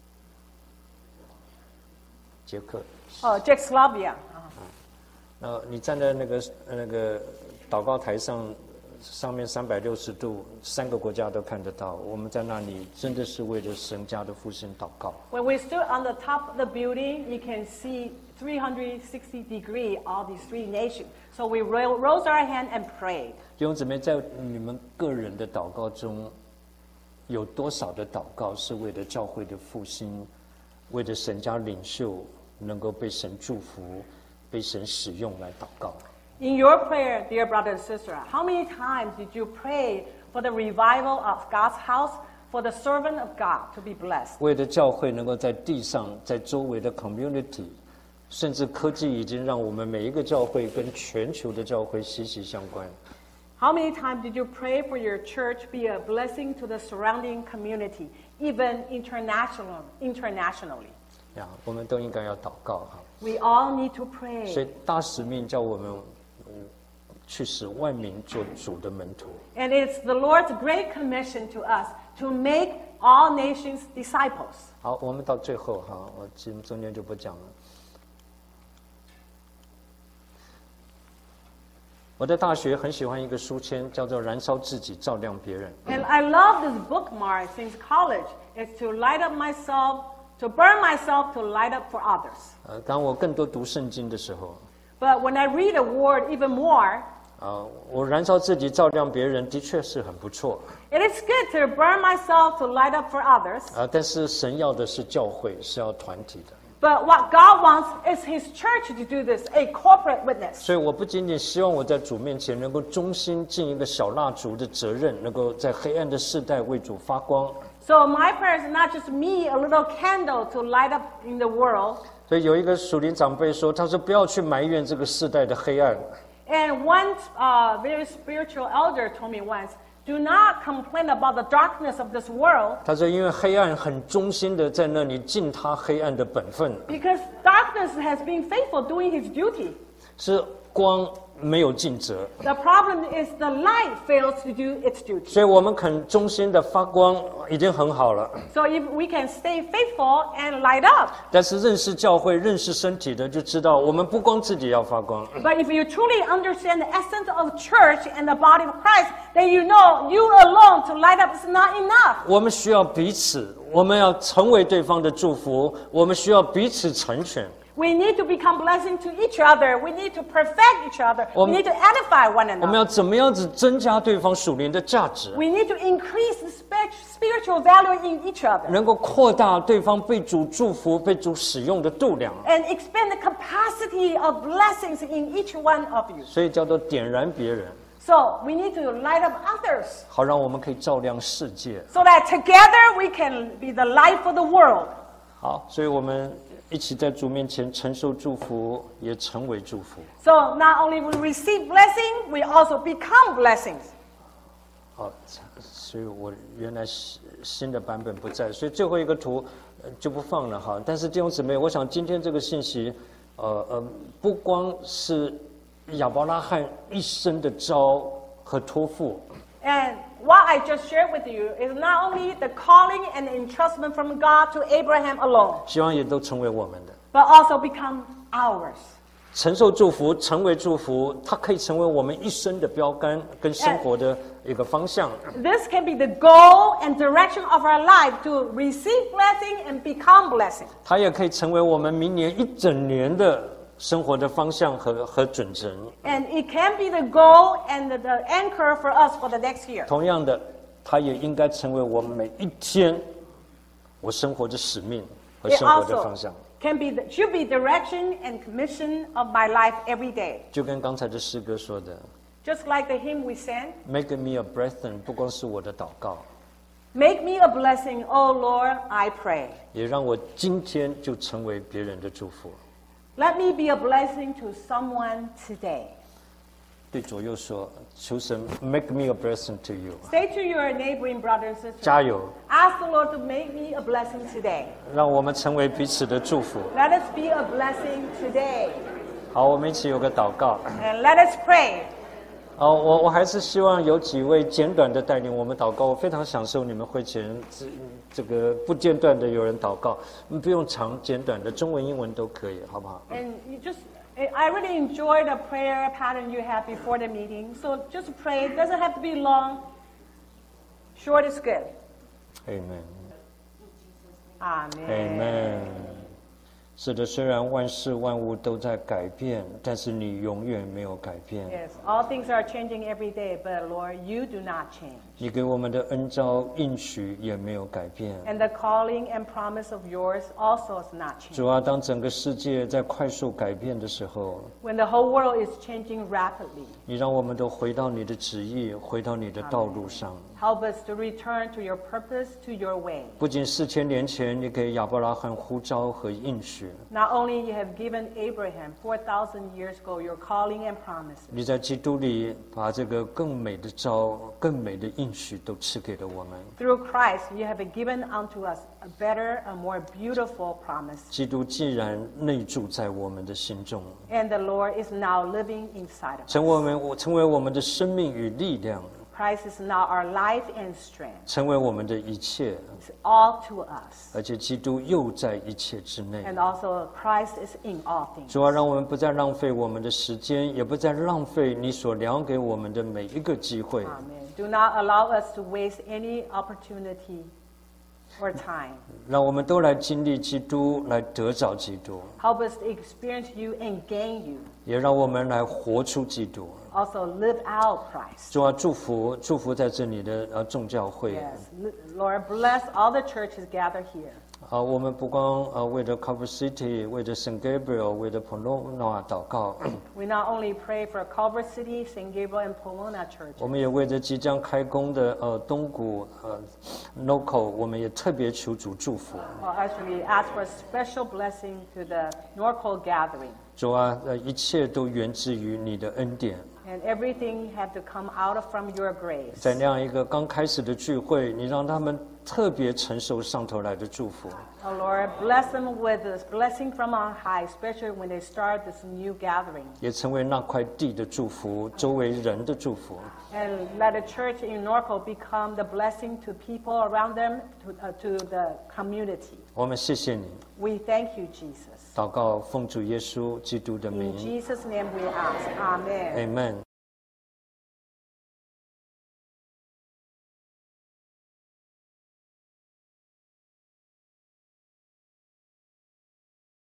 捷克。 Czechoslovakia. 你站在那个祷告台上，上面360度，3个国家都看得到。我们在那里真的是为了神家的复兴祷告。 When we stood on the top of the building, you can see 360 degrees all these 3 nations. So we rose our hand and prayed. 弟兄姊妹，在你们个人的祷告中，有多少的祷告是为了教会的复兴，为了神家领袖能够被神祝福？被神使用来祷告。 In your prayer, dear brother and sister, how many times did you pray for the revival of God's house, for the servant of God to be blessed? 为了教会能够在地上，在周围的 community， 甚至科技已经让我们每一个教会跟全球的教会息息相关。 How many times did you pray for your church be a blessing to the surrounding community, even internationally? 呀，我们都应该要祷告哈。 We all need to pray. 所以大使命叫我们去使万民做主的门徒。 And it's the Lord's great commission to us to make all nations disciples. 好，我们到最后哈，我中间就不讲了。我在大学很喜欢一个书签，叫做《燃烧自己，照亮别人》。 And I love this bookmark since college. It's to light up myself, to burn myself, to light up for others. 当我更多读圣经的时候， But when I read a word even more, 我燃烧自己，照亮别人，的确是很不错。 it is good to burn myself to light up for others. 但是神要的是教会，是要团体的。 But what God wants is His church to do this, a corporate witness. 所以我不仅仅希望我在主面前能够忠心尽一个小蜡烛的责任，能够在黑暗的世代为主发光。 So my prayer is not just me, a little candle to light up in the world. 所以有一个属灵长辈说，他说不要去埋怨这个世代的黑暗。 And one very spiritual elder told me once, do not complain about the darkness of this world. 他说，因为黑暗很忠心的在那里尽他黑暗的本分。 Because darkness has been faithful doing his duty. 是光没有尽责。 The problem is the light fails to do its duty. 所以我们肯忠心的发光已经很好了。 So if we can stay faithful and light up. 但是认识教会、认识身体的就知道，我们不光自己要发光。 But if you truly understand the essence of church and the body of Christ, then you know you alone to light up is not enough. 我们需要彼此，我们要成为对方的祝福，我们需要彼此成全。 We need to become blessing to each other. We need to perfect each other. We need to edify one 我们要 another. 怎么样子增加对方属灵的价值？ We need to increase the spiritual value in each other 能够扩大对方被主祝福、被主使用的度量。 and expand the capacity of blessings in each one of you. 所以叫做点燃别人， So we need to light up others 好让我们可以照亮世界。 so that together we can be the light for the world. 好，所以我们一起在主面前承受祝福，也成为祝福。 So not only we receive blessing, we also become blessings. 好，所以我原来新的版本不在，所以最后一个图就不放了哈。但是弟兄姊妹，我想今天这个信息，不光是亚伯拉罕一生的招和托付。 And what I just shared with you is not only the calling and entrustment from God to Abraham alone, 希望也都成为我们的。 but also become ours. 承受祝福，成为祝福，它可以成为我们一生的标杆跟生活的一个方向。 This can be the goal and direction of our life to receive blessing and become blessing. 它也可以成为我们明年一整年的生活的方向和准则。 And it can be the goal and the anchor for us for the next year. 同样的，它也应该成为我每一天我生活的使命和 It 生活的方 also 向。 should be direction and commission of my life every day. 就跟刚才的诗歌说的 Just like the hymn we sang, ，Make me a blessing， 不光是我的祷告， make me a blessing, O Lord, I pray. 也让我今天就成为别人的祝福。 Let me be a blessing to someone today. 对左右说，求神 Make me a blessing to you， Say to your neighboring brother and sister, 加油， ask the Lord to make me a blessing today. 让我们成为彼此的祝福。 Let us be a blessing today. 好，我们一起有个祷告。 And let us pray. 我还是希望有几位简短的带领我们祷告。我非常享受你们会前这个不间断的有人祷告，不用长简短的，中文英文都可以，好不好？ And I really enjoy the prayer pattern you have before the meeting. So just pray. It doesn't have to be long. Short is good. Amen. Amen. Amen. 是的，虽然万事万物都在改变，但是你永远没有改变。 Yes, all things are changing every day, but Lord, you do not change. 你给我们的恩召应许也没有改变。 And the calling and promise of yours also is not changing. 主啊，当整个世界在快速改变的时候， When the whole world is changing rapidly, 你让我们都回到你的旨意，回到你的道路上。 help us to return to your purpose, to your way. 不仅4000年前你给亚伯拉罕呼召和应许， Not only you have given Abraham 4,000 years ago your calling and promises, 你在基督里把这个更美的召、更美的应许都赐给了我们。 through Christ you have given unto us a better, a more beautiful promise. 基督既然内住在我们的心中， And the Lord is now living inside of us. 成为我们的生命与力量， Christ is now our life and strength. 成为我们的一切， It's all to us. 而且基督又在一切之内。 And also Christ is in all things. 主啊，让我们不再浪费我们的时间，也不再浪费你所量给我们的每一个机会。 Amen. Do not allow us to waste any opportunity or time. 让我们都来经历基督，来得着基督， Help us to experience you and gain you. 也让我们来活出基督。 Also live out Christ. 主啊，祝福在这里的众教会。 Yes. Lord, bless all the churches gathered here. 我们不光为着 Culver City， 为着 St. Gabriel， 为着 Pomona 祷告， We not only pray for Culver City, St. Gabriel, and Pomona churches. 我们也为着即将开工的东谷Local， 我们也特别求主祝福。 Well, actually, ask for a special blessing to the Norco gathering. 主啊，一切都源自于你的恩典。 And everything had to come out from your grace. 在那样一个刚开始的聚会，你让他们特别承受上头来的祝福。 Oh Lord, bless them with this blessing from on high, especially when they start this new gathering. 也成为那块地的祝福，周围人的祝福。 And let the church in Norco become the blessing to people around them, to the community. 我们谢谢你， We thank you, Jesus. 祷告奉主耶稣基督的 In 名 Jesus' name we ask. Amen. ，Amen。